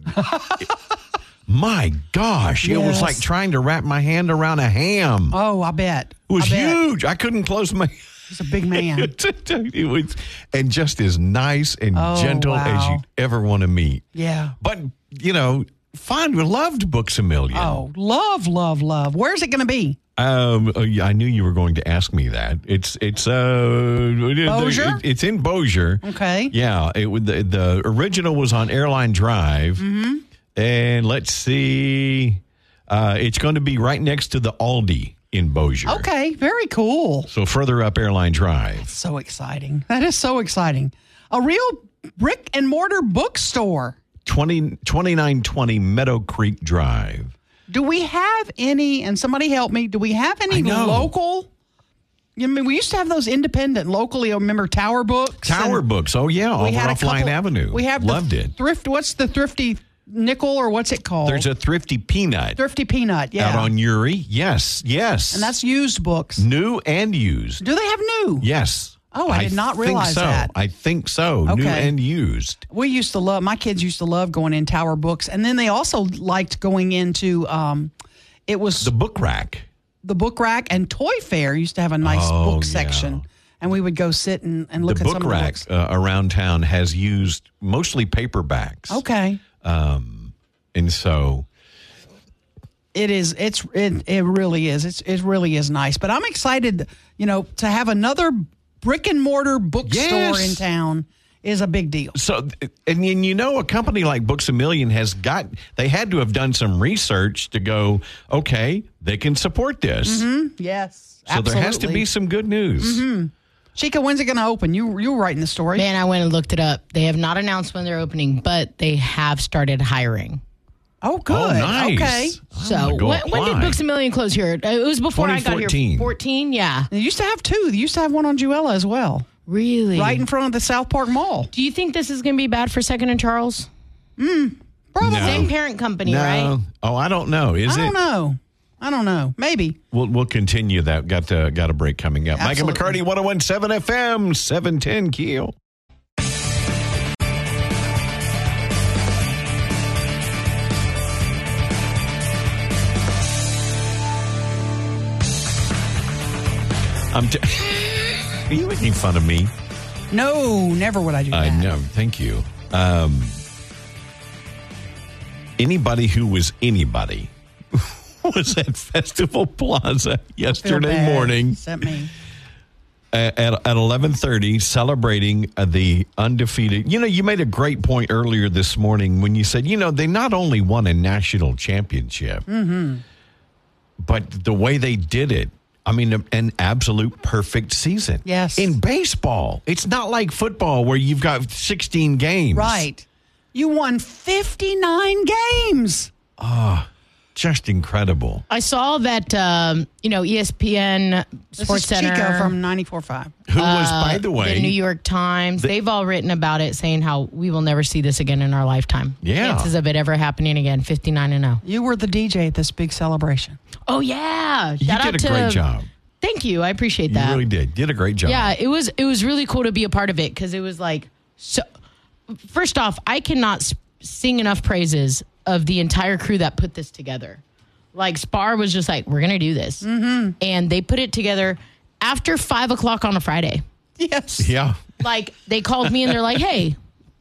my gosh, it was Yes. like trying to wrap my hand around a ham. Oh, I bet. It was I bet. huge. I couldn't close my. He's a big man. it was, and just as nice and Oh, gentle as wow. you ever want to meet. Yeah. But you know, Fun. We loved Books A Million. Oh, love, love, love. Where's it going to be? Um, oh, yeah, I knew you were going to ask me that. It's it's uh, Bossier? it- it's in Bossier. Okay. Yeah, it would- the the original was on Airline Drive, Mm-hmm. and let's see, uh, it's going to be right next to the Aldi in Bossier. Okay, very cool. So further up Airline Drive. So exciting. That is so exciting. A real brick and mortar bookstore. twenty, twenty-nine twenty Meadow Creek Drive. Do we have any, and somebody help me, do we have any I know. local? I mean, we used to have those independent, locally, remember Tower Books? Tower and Books. Oh, yeah, we over had a off Line couple- Avenue. We have Loved the it. Thrift, what's the Thrifty Nickel or what's it called? There's a Thrifty Peanut Thrifty Peanut, yeah. out on Uri. Yes, yes. and that's used books. new and used. Do they have new? Yes. Oh, I did not think realize so. that. I think so. New Okay. and used. We used to love, my kids used to love going in Tower Books. And then they also liked going into, um, it was The the, book rack. book rack, and Toy Fair used to have a nice Oh, book yeah. section. And we would go sit and, and look the at book some rack of the books. uh, around town has used mostly paperbacks. Okay. Um, and so It is. It's. It. It really is. It's. It really is nice. But I'm excited. You know, to have another brick and mortar bookstore Yes. in town is a big deal. So, and, and you know, a company like Books A Million has got, they had to have done some research to go, okay, they can support this. Yes. So there has to be some good news. Chica, when's it going to open? You you were writing the story. Man, I went and looked it up. They have not announced when they're opening, but they have started hiring. Oh, good. Oh, nice. Okay. I'm So gonna go when, when did apply. Books A Million close here? It was before I got twenty fourteen. here. fourteen, yeah. They used to have two. They used to have one on Juella as well, Really? right in front of the South Park Mall. Do you think this is going to be bad for Second and Charles? Probably. No. Same parent company, No. right? Oh, I don't know. Is I it? don't know. I don't know. Maybe. We'll we'll continue that. Got to, got a break coming up. Mike and Absolutely. McCarty, one oh one point seven F M, seven ten Keel. I'm. T- Are you making fun of me? No, never would I do that. I know. Thank you. Um, anybody who was anybody was at Festival Plaza Feel yesterday bad. morning Except me. at, at eleven thirty celebrating uh, the undefeated. You know, you made a great point earlier this morning when you said, you know, they not only won a national championship, Mm-hmm. but the way they did it. I mean, an absolute perfect season. Yes. In baseball, it's not like football where you've got sixteen games. Right. You won fifty-nine games. Just incredible. I saw that, um, you know, E S P N This Sports is Center. Chico from ninety-four point five. Who was, by the way, the New York Times. The- They've all written about it, saying how we will never see this again in our lifetime. Yeah. Chances of it ever happening again, fifty-nine and oh. You were the D J at this big celebration. Oh, yeah. you Shout did out a to, great job. Thank you. I appreciate You that. really did. Did a great job. Yeah, it was it was really cool to be a part of it because it was like so. First off, I cannot s- sing enough praises of the entire crew that put this together. Like Spar was just like, we're gonna do this, mm-hmm. and they put it together after five o'clock on a Friday. Yes. Yeah. Like they called me and they're like, hey,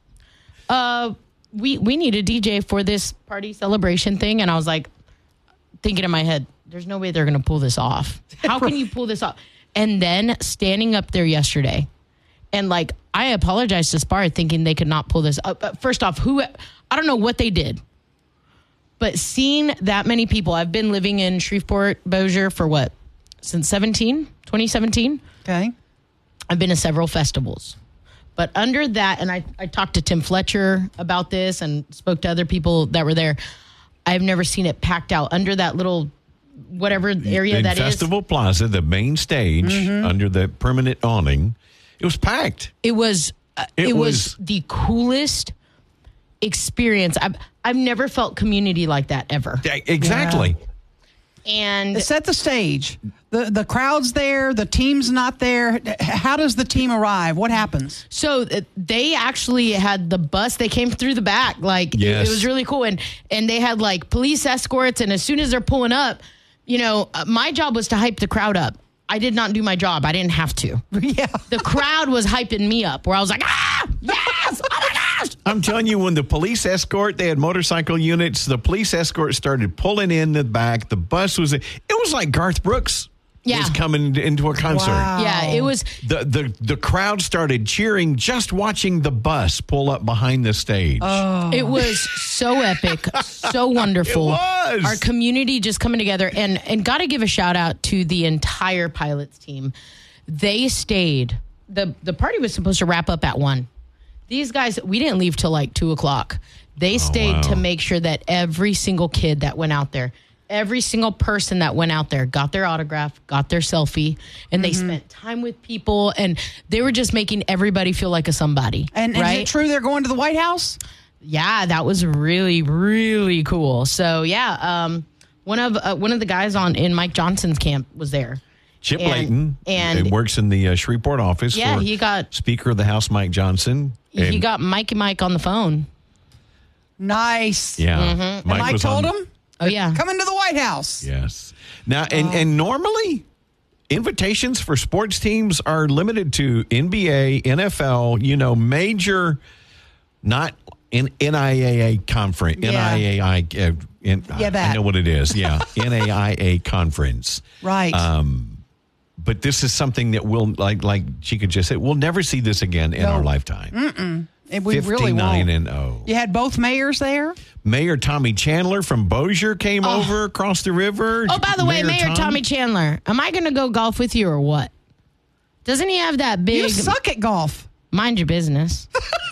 uh, we we need a D J for this party celebration thing, and I was like, thinking in my head, there's no way they're going to pull this off. How can you pull this off? And then standing up there yesterday and like, I apologized to Spar thinking they could not pull this up. But first off, who, I don't know what they did, but seeing that many people, I've been living in Shreveport, Bossier for what? Since seventeen, twenty seventeen. Okay. I've been to several festivals. But under that, and I, I talked to Tim Fletcher about this and spoke to other people that were there. I've never seen it packed out under that little whatever area In that is. Festival Plaza, the main stage, Mm-hmm. under the permanent awning, it was packed. It was uh, It it, was- was, the coolest experience. I've I've never felt community like that ever. Yeah, Exactly. And Set the stage. The the crowd's there. The team's not there. How does the team arrive? What happens? so uh, they actually had the bus. They came through the back. Like it- Yes. it, was really cool. And and they had like police escorts. And as soon as they're pulling up, you know, uh, my job was to hype the crowd up. I did not do my job. I didn't have to. Yeah. The crowd was hyping me up where I was like, ah, yes, oh my fast. I'm telling you, when the police escort, they had motorcycle units, the police escort started pulling in the back. The bus was, it was like Garth Brooks Yeah. was coming into a concert. Wow. Yeah, it was. The, the the crowd started cheering just watching the bus pull up behind the stage. Oh. It was so epic, so wonderful. It was. Our community just coming together, and and got to give a shout out to the entire pilots team. They stayed. the The party was supposed to wrap up at one. These guys, we didn't leave till like two o'clock. They stayed wow. to make sure that every single kid that went out there, every single person that went out there got their autograph, got their selfie, and they spent time with people, and they were just making everybody feel like a somebody. And right? is it true they're going to the White House? Yeah, that was really, really cool. So yeah, um, one of uh, one of the guys on in Mike Johnson's camp was there. Chip and- Layton and- and works in the uh, Shreveport office. Yeah, for he got- Speaker of the House Mike Johnson. He And- got Mikey Mike on the phone. Nice. yeah. And Mike was told on- him, Oh yeah, come into the White House. Yes. Now, and, and normally, invitations for sports teams are limited to N B A, N F L, you know, major, not in N I A A conference. Yeah. N I A I, uh, in, Yeah, I that. know what it is. Yeah. N A I A conference. Right. Um, but this is something that we'll, like, like Chica just said, we'll never see this again in No. our lifetime. And we really fifty-nine won't. and oh. You had both mayors there? Mayor Tommy Chandler from Bossier came over across the river. Oh, by the way, Mayor Tom- Tommy Chandler, am I going to go golf with you or what? Doesn't he have that big? You suck at golf. Mind your business.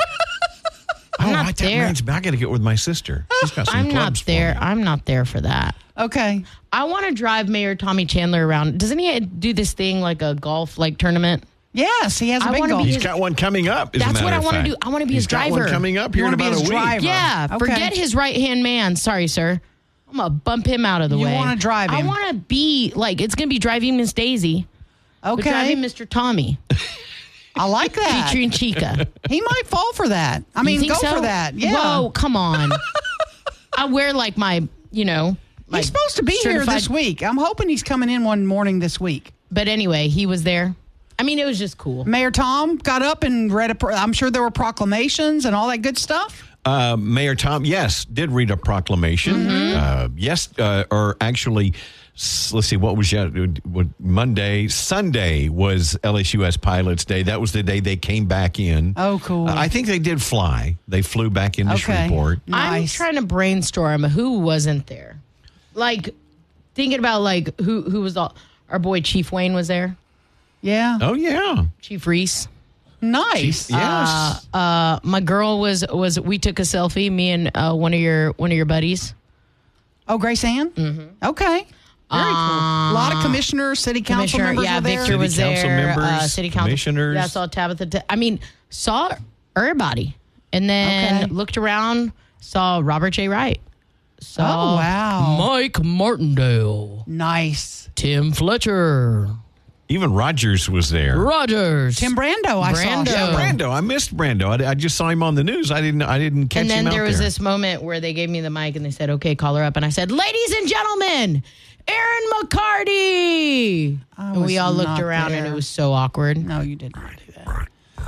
Oh, not I, that there. reminds me, I got to get with my sister. She's got some I'm not clubs for there. me. I'm not there for that. Okay. I want to drive Mayor Tommy Chandler around. Doesn't he do this thing like a golf like tournament? Yes, he has a I big wanna golf. be He's his- got one coming up. As a That's matter what I of wanna fact. do. I wanna be He's his got one driver. coming up You here in wanna be about his a week. driver. Yeah, Okay. forget his right hand man. Sorry, sir. I'm gonna bump him out of the You way. wanna drive I him. want to be like it's gonna be driving Miss Daisy, but Okay. driving Mister Tommy, I like that. featuring Chica. He might fall for that. I You mean, think go so? for that. Yeah. Whoa, come on. I wear like my, you know, my He's supposed to be here certified- this week. I'm hoping he's coming in one morning this week. But anyway, he was there. I mean, it was just cool. Mayor Tom got up and read a. pro- I'm sure there were proclamations and all that good stuff. Uh, Mayor Tom, yes, did read a proclamation. Mm-hmm. Uh, yes, uh, or actually, s- let's see, what was yet, what, Monday, Sunday was L S U S Pilots Day. That was the day they came back in. Oh, cool. Uh, I think they did fly. They flew back into Okay. Shreveport. I'm Nice. trying to brainstorm who wasn't there. Like thinking about like who who was all, our boy Chief Wayne was there. Yeah. Oh, yeah. Chief Reese. Nice. Yes. Uh, my girl was was we took a selfie. Me and uh, one of your one of your buddies. Oh, Grace Ann? Mm-hmm. Okay. Very cool. A lot of commissioners, city council Commissioner, members yeah, were there. Victor City was council there. members, uh, city council commissioners. Yeah, I saw Tabitha. T- I mean, saw everybody, and then Okay. looked around, saw Robert J. Wright. Saw Oh, wow. Mike Martindale, Nice. Tim Fletcher, Even Rogers was there. Rogers, Tim Brando, I Brando. saw. Yeah, Brando. I missed Brando. I, I just saw him on the news. I didn't. I didn't catch And then him out there was there. this moment where they gave me the mic and they said, "Okay, call her up." And I said, "Ladies and gentlemen, Aaron McCarty." I And we was all looked not around and there. it was so awkward. No, you did not do that.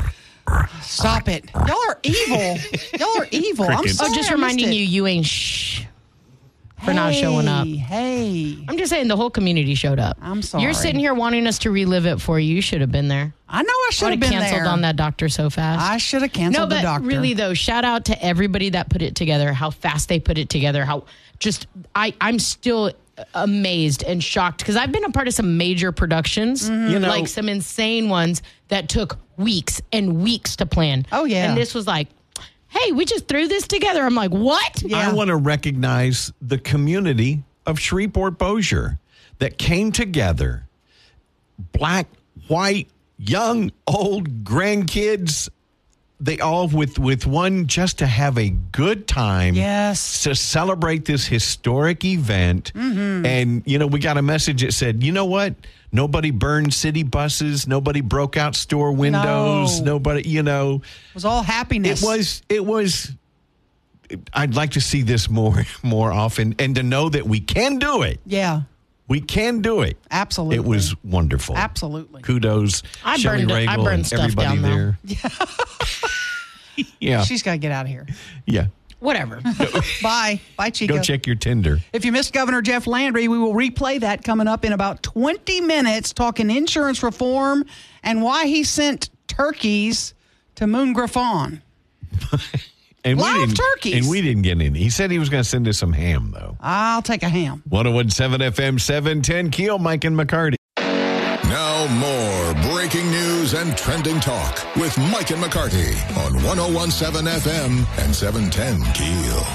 Stop it. Y'all are evil. Y'all are evil. I'm Crickets. sorry. Oh, just I missed reminding it. you, you ain't shh for not showing up. Hey, Hey. I'm just saying the whole community showed up. I'm sorry. You're sitting here wanting us to relive it for you. You should have been there. I know I should I have would been have canceled there. on that doctor so fast. I should have no, canceled but the doctor. really though, shout out to everybody that put it together. How fast they put it together. How just I I'm still amazed and shocked because I've been a part of some major productions, You know- like some insane ones that took weeks and weeks to plan. Oh, yeah. and this was like, hey, we just threw this together. I'm like, what? Yeah. I want to recognize the community of Shreveport Bossier that came together. Black, white, young, old, grandkids. They all with with one just to have a good time. Yes. To celebrate this historic event. Mm-hmm. And, you know, we got a message that said, you know what? Nobody burned city buses. Nobody broke out store windows. No. Nobody, you know. It was all happiness. It was, it was, I'd like to see this more, more often and to know that we can do it. Yeah, We can do it. absolutely. It was wonderful. Absolutely. Kudos. I Shelley burned- I Regal burned and stuff everybody down, though. there. Yeah. She's got to get out of here. Yeah. Whatever. Bye. Bye, Chico. Go check your Tinder. If you missed Governor Jeff Landry, we will replay that coming up in about twenty minutes, talking insurance reform and why he sent turkeys to Moon Griffon. And Live we didn't, turkeys. And we didn't get any. He said he was going to send us some ham, though. I'll take a ham. one oh one seven F M, seven ten Keel, Mike and McCarty. Now more breaking news and trending talk with Mike and McCarty on one oh one seven F M and seven ten Keel.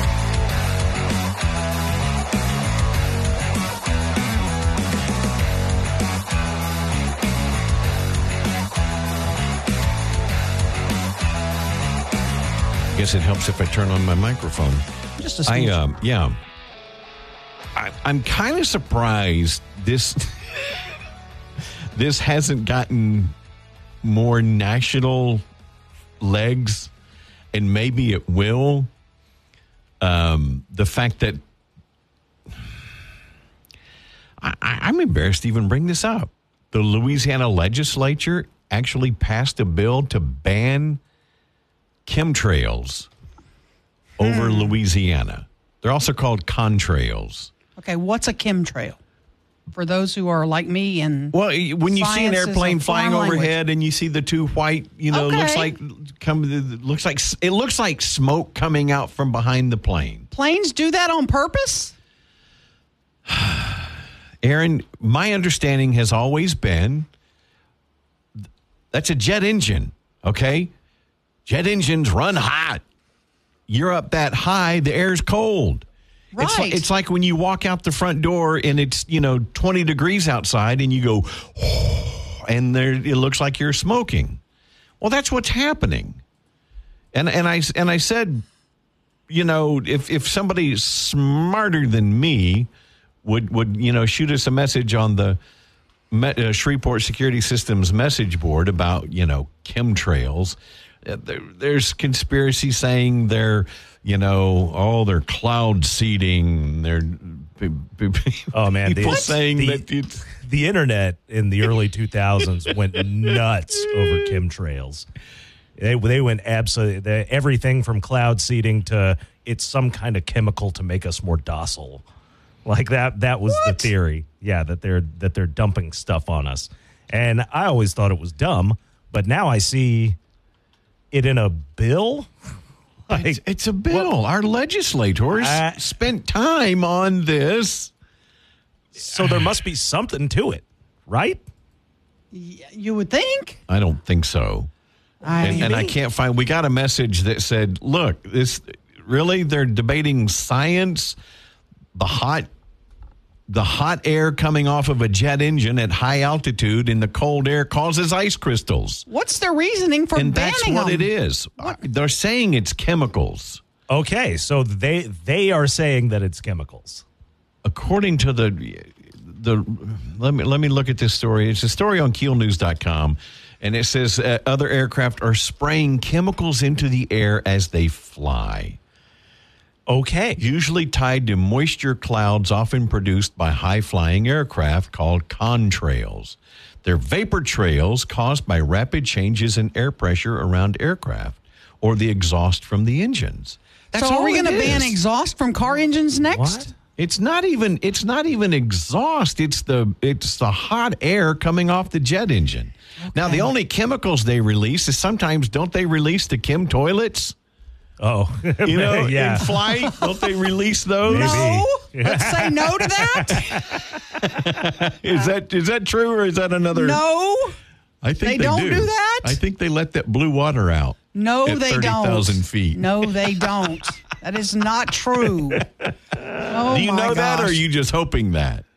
I guess it helps if I turn on my microphone. Just a I, smooch. um, yeah. I, I'm kind of surprised this this hasn't gotten more national legs, and maybe it will. Um, the fact that I, I'm embarrassed to even bring this up. The Louisiana legislature actually passed a bill to ban chemtrails over Hmm. Louisiana. They're also called contrails. Okay, what's a chemtrail? For those who are like me and Well, when you see an Science is airplane a flying foreign overhead and you see the two white, you know, Okay. looks like come looks like it looks like smoke coming out from behind the plane. planes do that on purpose? Aaron, my understanding has always been that's a jet engine, okay? Jet engines run hot. You're up that high, the air's cold. It's, Right. it's like when you walk out the front door and it's, you know, twenty degrees outside and you go, and there it looks like you're smoking. Well, that's what's happening. And and I and I said, you know, if if somebody smarter than me would would you know shoot us a message on the Me- uh, Shreveport Security Systems message board about, you know, chemtrails. Uh, there, there's conspiracy saying they're, you know, oh, they're cloud seeding. They're b- b- Oh, man. people the, saying the, that it's the internet in the early two thousands went nuts over chemtrails. They they went absolutely they, everything from cloud seeding to it's some kind of chemical to make us more docile. Like that that was What? the theory. Yeah, that they're that they're dumping stuff on us. And I always thought it was dumb, but now I see it in a bill. Like, it's, it's a bill. Our legislators Uh, spent time on this. so there must be something to it, right? You would think. I don't think so. I And, and I can't find. We got a message that said, "Look, this really they're debating science. The hot, the hot air coming off of a jet engine at high altitude in the cold air causes ice crystals, What's their reasoning for and banning that's what them? it is. They're saying it's chemicals, Okay, so they they are saying that it's chemicals. according to the the. Let me let me look at this story. It's a story on Keel News dot com. And it says uh, other aircraft are spraying chemicals into the air as they fly. Okay. Usually tied to moisture clouds often produced by high-flying aircraft called contrails. They're vapor trails caused by rapid changes in air pressure around aircraft or the exhaust from the engines. That's so are all we it going to ban is. exhaust from car engines next? What? It's not even it's not even exhaust. It's the it's the hot air coming off the jet engine. Now the only chemicals they release is sometimes don't they release the chem toilets? Oh, You know, yeah. in flight, don't they release those? No. Maybe. Let's say no to that. Is that is that true or is that another? No. I think They they, don't do that? I think they let that blue water out. No, at they thirty don't. thousand feet. No, they don't. That is not true. Oh, Do you my know that, or gosh. are you just hoping that?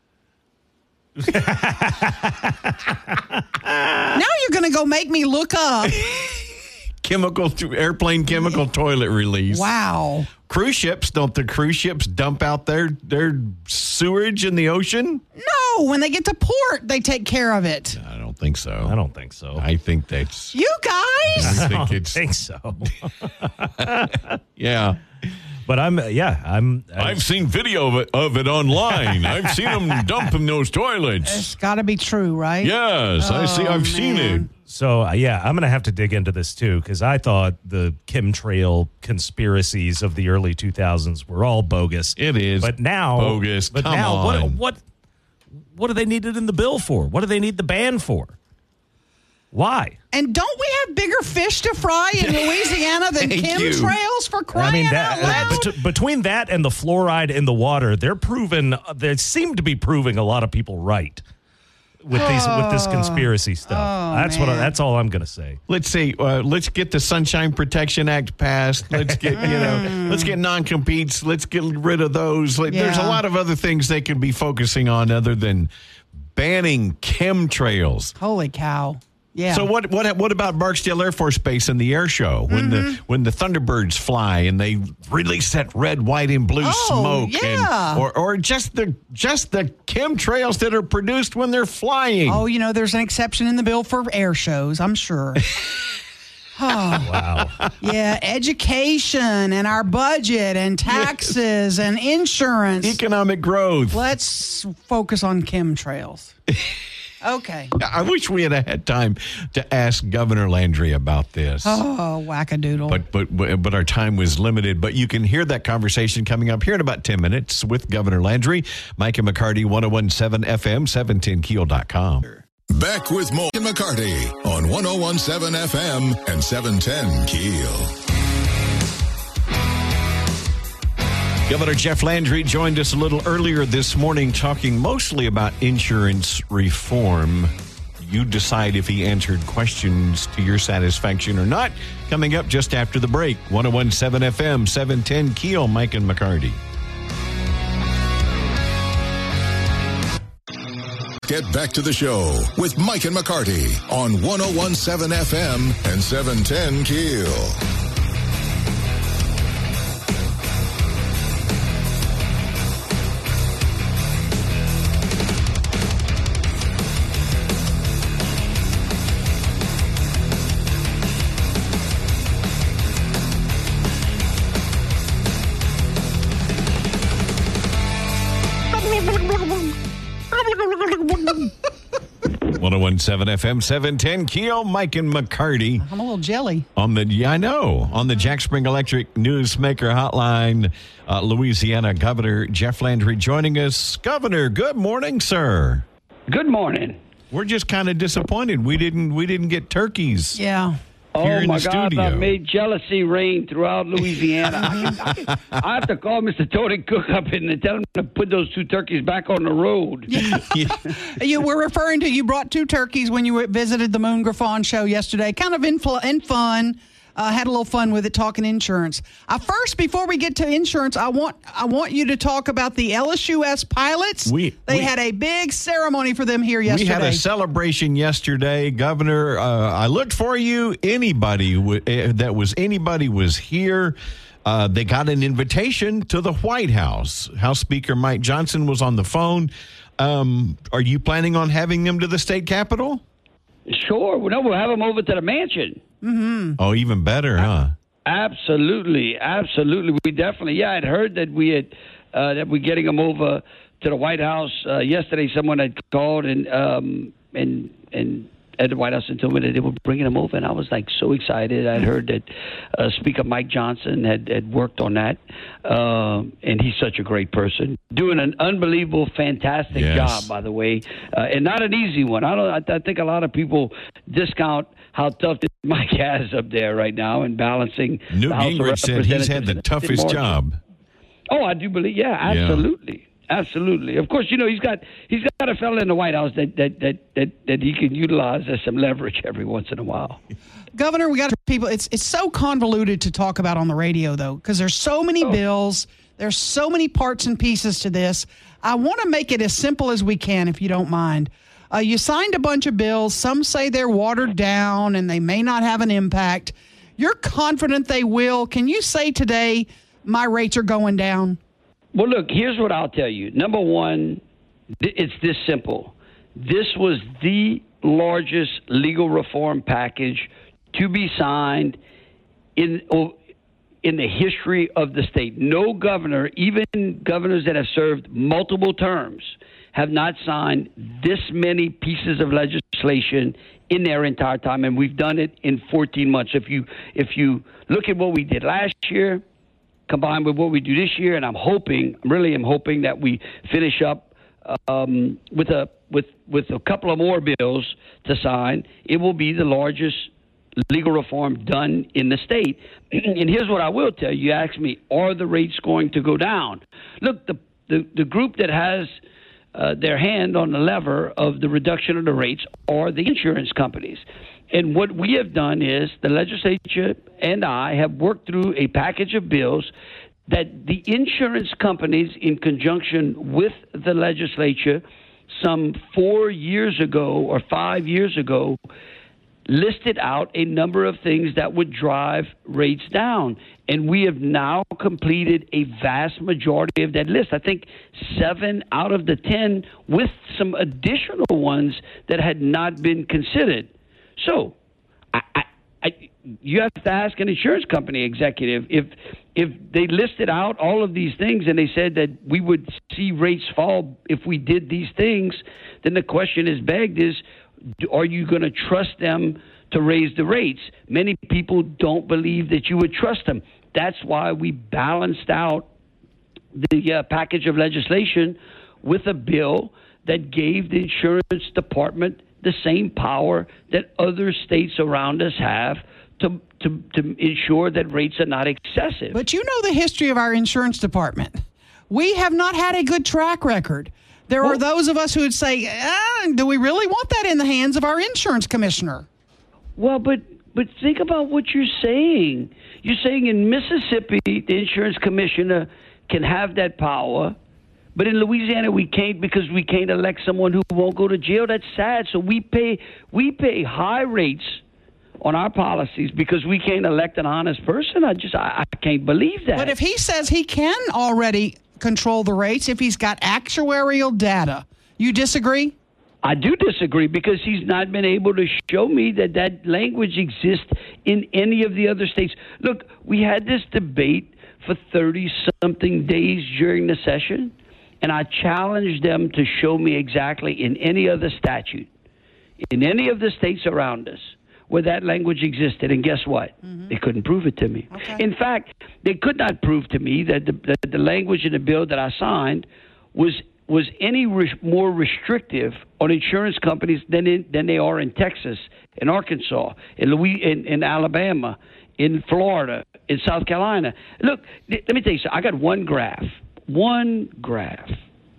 Now you're going to go make me look up. Chemical to airplane chemical toilet release. Wow. Cruise ships, don't the cruise ships dump out their their sewage in the ocean? No, when they get to port, they take care of it. I don't think so. I don't think so. I think that's. You guys. I I think don't it's. think so. Yeah. But I'm, yeah, I'm. I, I've seen video of it, of it online. I've seen them dumping those toilets. It's got to be true, right? Yes, I see. I've Oh, seen it. man. So, uh, yeah, I'm going to have to dig into this, too, because I thought the chemtrail conspiracies of the early two thousands were all bogus. It is But now, bogus. But Come now, what, on. what, what do they need it in the bill for? What do they need the ban for? Why? And don't we have bigger fish to fry in Louisiana than Thank you. chemtrails for crying I mean, out that, loud? bet- between that and the fluoride in the water, they're proven. They seem to be proving a lot of people right with these with this conspiracy stuff. Oh, that's what. I, man. that's all I'm going to say. Let's see. Uh, let's get the Sunshine Protection Act passed. Let's get you know. Let's get non-competes. Let's get rid of those. Like, There's a Yeah. lot of other things they could be focusing on other than banning chemtrails. Holy cow. Yeah. So what what what about Barksdale Air Force Base and the air show when Mm-hmm. the when the Thunderbirds fly and they release that red, white, and blue Oh, smoke, yeah. and, or or just the just the chemtrails that are produced when they're flying? Oh, you know, there's an exception in the bill for air shows, I'm sure. Wow. Yeah, education and our budget and taxes and insurance. Economic growth. Let's focus on chemtrails. Okay. I wish we had had time to ask Governor Landry about this. Oh, wackadoodle. But, but but our time was limited. But you can hear that conversation coming up here in about ten minutes with Governor Landry. Mike and McCarty, ten seventeen F M, seven ten keel dot com. Back with Mike and McCarty on ten seventeen F M and seven ten Keel. Governor Jeff Landry joined us a little earlier this morning talking mostly about insurance reform. You decide if he answered questions to your satisfaction or not. Coming up just after the break. ten seventeen F M, seven ten Keel, Mike and McCarty. Get back to the show with Mike and McCarty on ten seventeen F M and seven ten Keel. ten seventeen F M, seven ten Keel, Mike and McCarty. I'm a little jelly. On the, yeah, I know. On the Jack Spring Electric Newsmaker Hotline, uh, Louisiana Governor Jeff Landry joining us. Governor, good morning, sir. Good morning. We're just kind of disappointed. We didn't we didn't get turkeys. Yeah. Oh, Here in my the God, studio. I made jealousy reign throughout Louisiana. I, I have to call Mister Tony Cook up and tell him to put those two turkeys back on the road. You were referring to you brought two turkeys when you were, visited the Moon Griffon show yesterday. Kind of in, fl- in fun. Uh, had a little fun with it, talking insurance. Uh, first, before we get to insurance, I want I want you to talk about the L S U S pilots. We- they we- had a big ceremony for them here We yesterday. had a celebration yesterday, Governor. Uh, I looked for you. Anybody w- uh, that was anybody was here. Uh, they got an invitation to the White House. House Speaker Mike Johnson was on the phone. Um, are you planning on having them to the state capitol? Sure. Well, no, we'll have them over to the mansion. Oh, even better, huh? Absolutely, absolutely. We definitely, yeah. I'd heard that we had uh, that we're getting them over to the White House uh, yesterday. Someone had called and um, and and at the White House and told me that they were bringing them over, and I was like so excited. I'd heard that uh, Speaker Mike Johnson had, had worked on that, um, and he's such a great person, doing an unbelievable, fantastic Yes. job, by the way, uh, and not an easy one. I don't. I, I think a lot of people discount how tough that Mike has up there right now in balancing. Newt the House of Gingrich said he's had the Representatives and toughest Marshall. job. Oh, I do believe. Yeah, absolutely, absolutely. Of course, you know he's got he's got a fellow in the White House that that that that, that he can utilize as some leverage every once in a while. Governor, we got people. It's it's so convoluted to talk about on the radio, though, because there's so many bills. There's so many parts and pieces to this. I want to make it as simple as we can, if you don't mind. Uh, you signed a bunch of bills. Some say they're watered down and they may not have an impact. You're confident they will. Can you say today my rates are going down? Well, look, here's what I'll tell you. Number one, th- it's this simple. This was the largest legal reform package to be signed in oh, in the history of the state. No governor, even governors that have served multiple terms, have not signed this many pieces of legislation in their entire time, and we've done it in fourteen months. If you if you look at what we did last year, combined with what we do this year, and I'm hoping, really am hoping that we finish up um, with a with with a couple of more bills to sign, it will be the largest legal reform done in the state. And here's what I will tell you. You asked me, are the rates going to go down? Look, the the, the group that has uh, their hand on the lever of the reduction of the rates are the insurance companies. And what we have done is the legislature and I have worked through a package of bills that the insurance companies, in conjunction with the legislature, some four years ago or five years ago, listed out a number of things that would drive rates down. And we have now completed a vast majority of that list. I think seven out of the ten, with some additional ones that had not been considered. So I, I, I, you have to ask an insurance company executive if if they listed out all of these things and they said that we would see rates fall if we did these things, then the question is begged is, are you going to trust them to raise the rates? Many people don't believe that you would trust them. That's why we balanced out the uh, package of legislation with a bill that gave the insurance department the same power that other states around us have to, to, to ensure that rates are not excessive. But you know the history of our insurance department. We have not had a good track record. There well, are those of us who would say, ah, do we really want that in the hands of our insurance commissioner? Well, but but think about what you're saying. You're saying in Mississippi, the insurance commissioner can have that power, but in Louisiana we can't because we can't elect someone who won't go to jail. That's sad. So we pay we pay high rates on our policies because we can't elect an honest person. I just I, I can't believe that. But if he says he can already control the rates, if he's got actuarial data, you disagree? I do disagree because he's not been able to show me that that language exists in any of the other states. Look, we had this debate for thirty-something days during the session, and I challenged them to show me exactly in any other statute, in any of the states around us, where that language existed. And guess what? Mm-hmm. They couldn't prove it to me. Okay. In fact, they could not prove to me that the, that the language in the bill that I signed was was any re- more restrictive on insurance companies than in, than they are in Texas, in Arkansas, in, Louis, in, in Alabama, in Florida, in South Carolina. Look, th- let me tell you something. I got one graph, one graph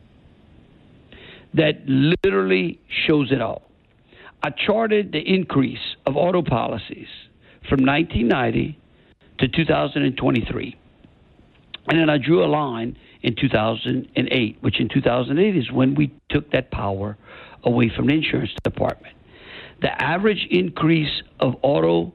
that literally shows it all. I charted the increase of auto policies from nineteen ninety to two thousand twenty-three. And then I drew a line in two thousand eight, which in two thousand eight is when we took that power away from the insurance department. The average increase of auto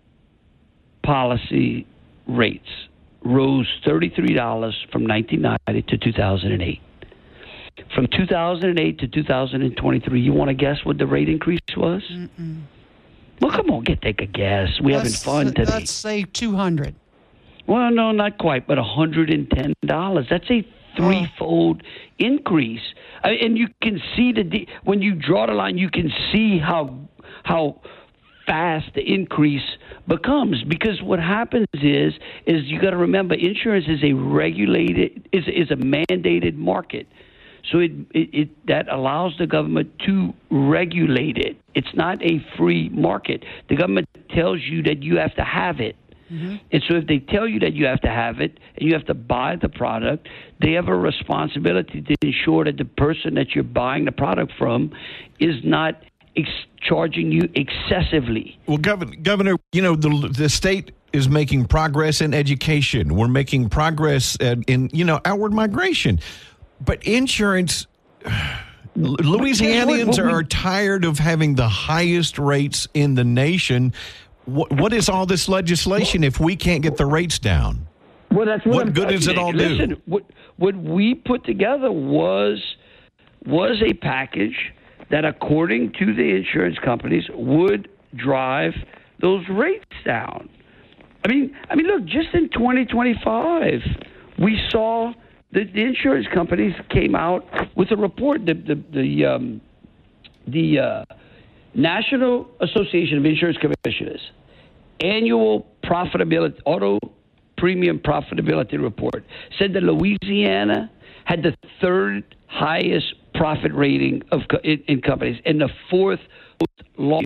policy rates rose thirty-three dollars from nineteen ninety to two thousand eight. From two thousand eight to two thousand twenty-three, you want to guess what the rate increase was? Mm-mm. Well, come on, get take a guess. We're having fun today. Let's say two hundred. Well, no, not quite, but one hundred ten dollars. That's a threefold oh. increase. I, and you can see the de- when you draw the line, you can see how how fast the increase becomes. Because what happens is is you got to remember, insurance is a regulated is is a mandated market. So it, it, it that allows the government to regulate it. It's not a free market. The government tells you that you have to have it. Mm-hmm. And so if they tell you that you have to have it and you have to buy the product, they have a responsibility to ensure that the person that you're buying the product from is not ex- charging you excessively. Well, Governor, Governor, you know, the the state is making progress in education. We're making progress in, in you know, outward migration. But insurance, Louisianians what, what we, are tired of having the highest rates in the nation. What, what is all this legislation if we can't get the rates down? Well, that's what, what I'm, good does it all listen, do? Listen, what, what we put together was was a package that, according to the insurance companies, would drive those rates down. I mean, I mean, look, just in twenty twenty-five, we saw the, the insurance companies came out with a report. The the the, um, the uh, National Association of Insurance Commissioners annual profitability auto premium profitability report said that Louisiana had the third highest profit rating of co- in, in companies and the fourth most.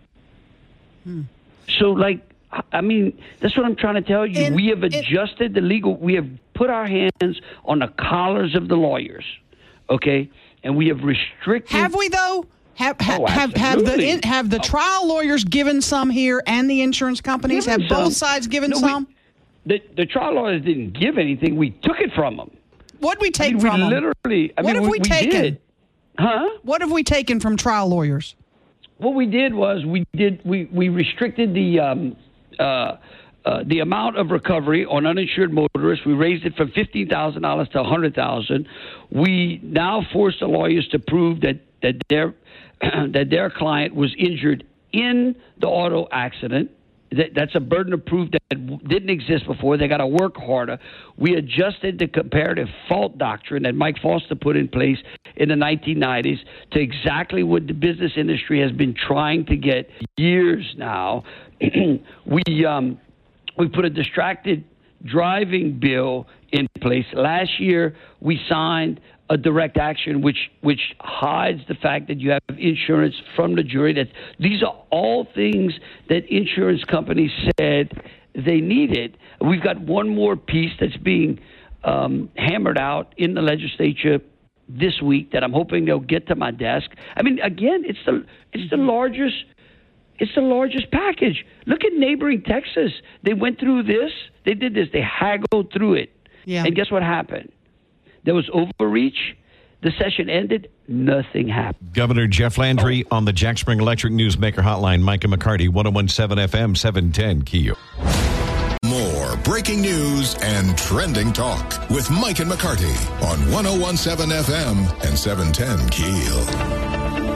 Hmm. So, like, I mean, that's what I'm trying to tell you. And we have it, adjusted the legal. We have put our hands on the collars of the lawyers, okay, and we have restricted. Have we though? Have ha, Oh, have have the absolutely. in, have the trial lawyers given some here, and the insurance companies Given have some. both sides given No, we- some? The, the trial lawyers didn't give anything. We took it from them. What did we take I mean, from we them? literally. I What mean, have we taken? Did. Huh? What have we taken from trial lawyers? What we did was we did we, we restricted the um, uh, uh, the amount of recovery on uninsured motorists. We raised it from fifteen thousand dollars to a hundred thousand. We now force the lawyers to prove that that their that their client was injured in the auto accident. That, that's a burden of proof that didn't exist before. They got to work harder. We adjusted the comparative fault doctrine that Mike Foster put in place in the nineteen nineties to exactly what the business industry has been trying to get years now. we um, we put a distracted driving bill in place. Last year, we signed a direct action which which hides the fact that you have insurance from the jury. That these are all things that insurance companies said they needed. We've got one more piece that's being um, hammered out in the legislature this week that I'm hoping they'll get to my desk. I mean, again, it's the it's the largest it's the largest package. Look at neighboring Texas. They went through this. They did this. They haggled through it. Yeah. And guess what happened? There was overreach. The session ended. Nothing happened. Governor Jeff Landry on the Jack Spring Electric Newsmaker Hotline. Micah McCarty, ten seventeen F M, seven ten Keel. More breaking news and trending talk with Mike and McCarty on ten seventeen F M and seven ten Keel.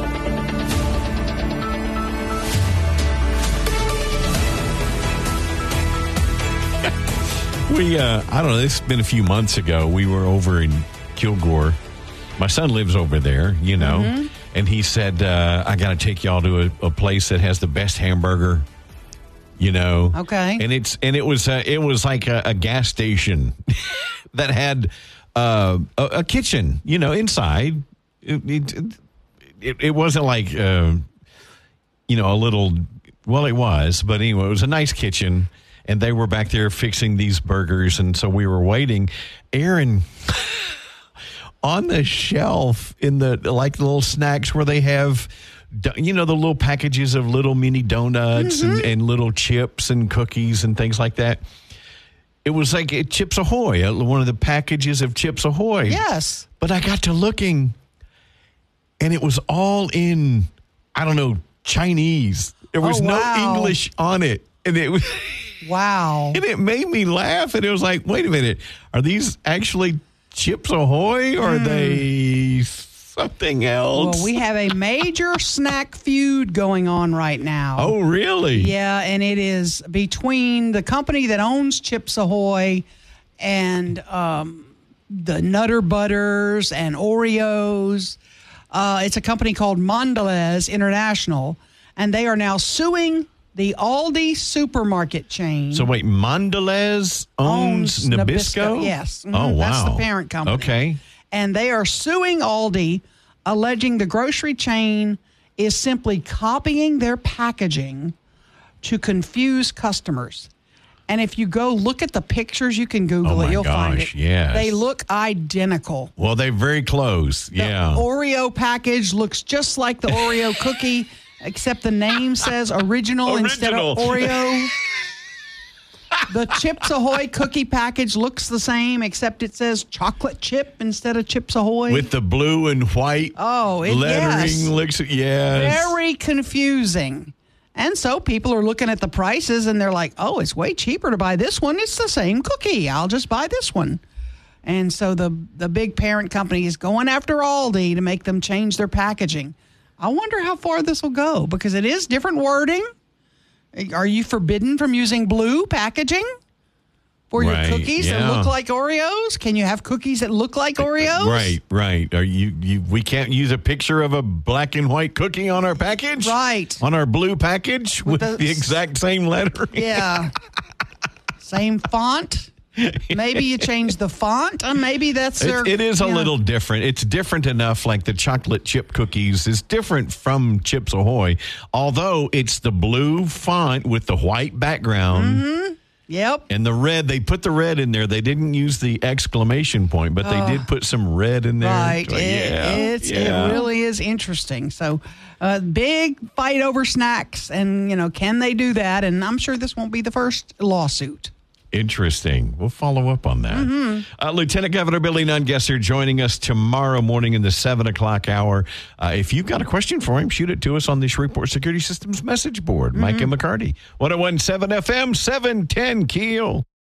We, uh, I don't know, this has been a few months ago. We were over in Kilgore. My son lives over there, you know, mm-hmm. and he said, uh, I got to take y'all to a, a place that has the best hamburger, you know. Okay. And it's and it was uh, it was like a, a gas station that had uh, a, a kitchen, you know, inside. It, it, it, it wasn't like, uh, you know, a little, well, it was, but anyway, it was a nice kitchen. And they were back there fixing these burgers, and so we were waiting. Aaron, on the shelf in the like the little snacks where they have, you know, the little packages of little mini donuts mm-hmm. and, and little chips and cookies and things like that. It was like uh, Chips Ahoy, uh, one of the packages of Chips Ahoy. Yes. But I got to looking, and it was all in, I don't know, Chinese. There was oh, wow. no English on it, and it was. Wow. And it made me laugh. And it was like, wait a minute. Are these actually Chips Ahoy or are mm. they something else? Well, we have a major snack feud going on right now. Oh, really? Yeah, and it is between the company that owns Chips Ahoy and um, the Nutter Butters and Oreos. Uh, it's a company called Mondelez International, and they are now suing the Aldi supermarket chain. So wait, Mondelez owns, owns Nabisco? Nabisco? Yes. Mm-hmm. Oh, wow. That's the parent company. Okay. And they are suing Aldi, alleging the grocery chain is simply copying their packaging to confuse customers. And if you go look at the pictures, you can Google oh my it. You'll gosh, find it. Yes. They look identical. Well, they're very close. The yeah. Oreo package looks just like the Oreo cookie. Except the name says original, original. instead of Oreo. The Chips Ahoy cookie package looks the same, except it says chocolate chip instead of Chips Ahoy. With the blue and white oh, it, lettering. Yes. Looks, yes. Very confusing. And so people are looking at the prices and they're like, oh, it's way cheaper to buy this one. It's the same cookie. I'll just buy this one. And so the, the big parent company is going after Aldi to make them change their packaging. I wonder how far this will go because it is different wording. Are you forbidden from using blue packaging for your Right, cookies that yeah. look like Oreos? Can you have cookies that look like Oreos? Right, right. Are you, you? We can't use a picture of a black and white cookie on our package? Right. On our blue package with, With the, the- exact same letter? Yeah. Same font. Maybe you change the font. Uh, maybe that's their. It, it is a you know. little different. It's different enough, like the chocolate chip cookies is different from Chips Ahoy, although it's the blue font with the white background. Mm-hmm. Yep. And the red, they put the red in there. They didn't use the exclamation point, but they did put some red in there. Right. Like, It, yeah, it's, yeah. it really is interesting. So, uh, big fight over snacks. And, you know, can they do that? And I'm sure this won't be the first lawsuit. Interesting. We'll follow up on that. Mm-hmm. Uh, Lieutenant Governor Billy Nungesser joining us tomorrow morning in the seven o'clock hour. Uh, if you've got a question for him, shoot it to us on the Shreveport Security Systems message board. Mm-hmm. Mike and McCarty. one oh one point seven F M, seven ten Keel.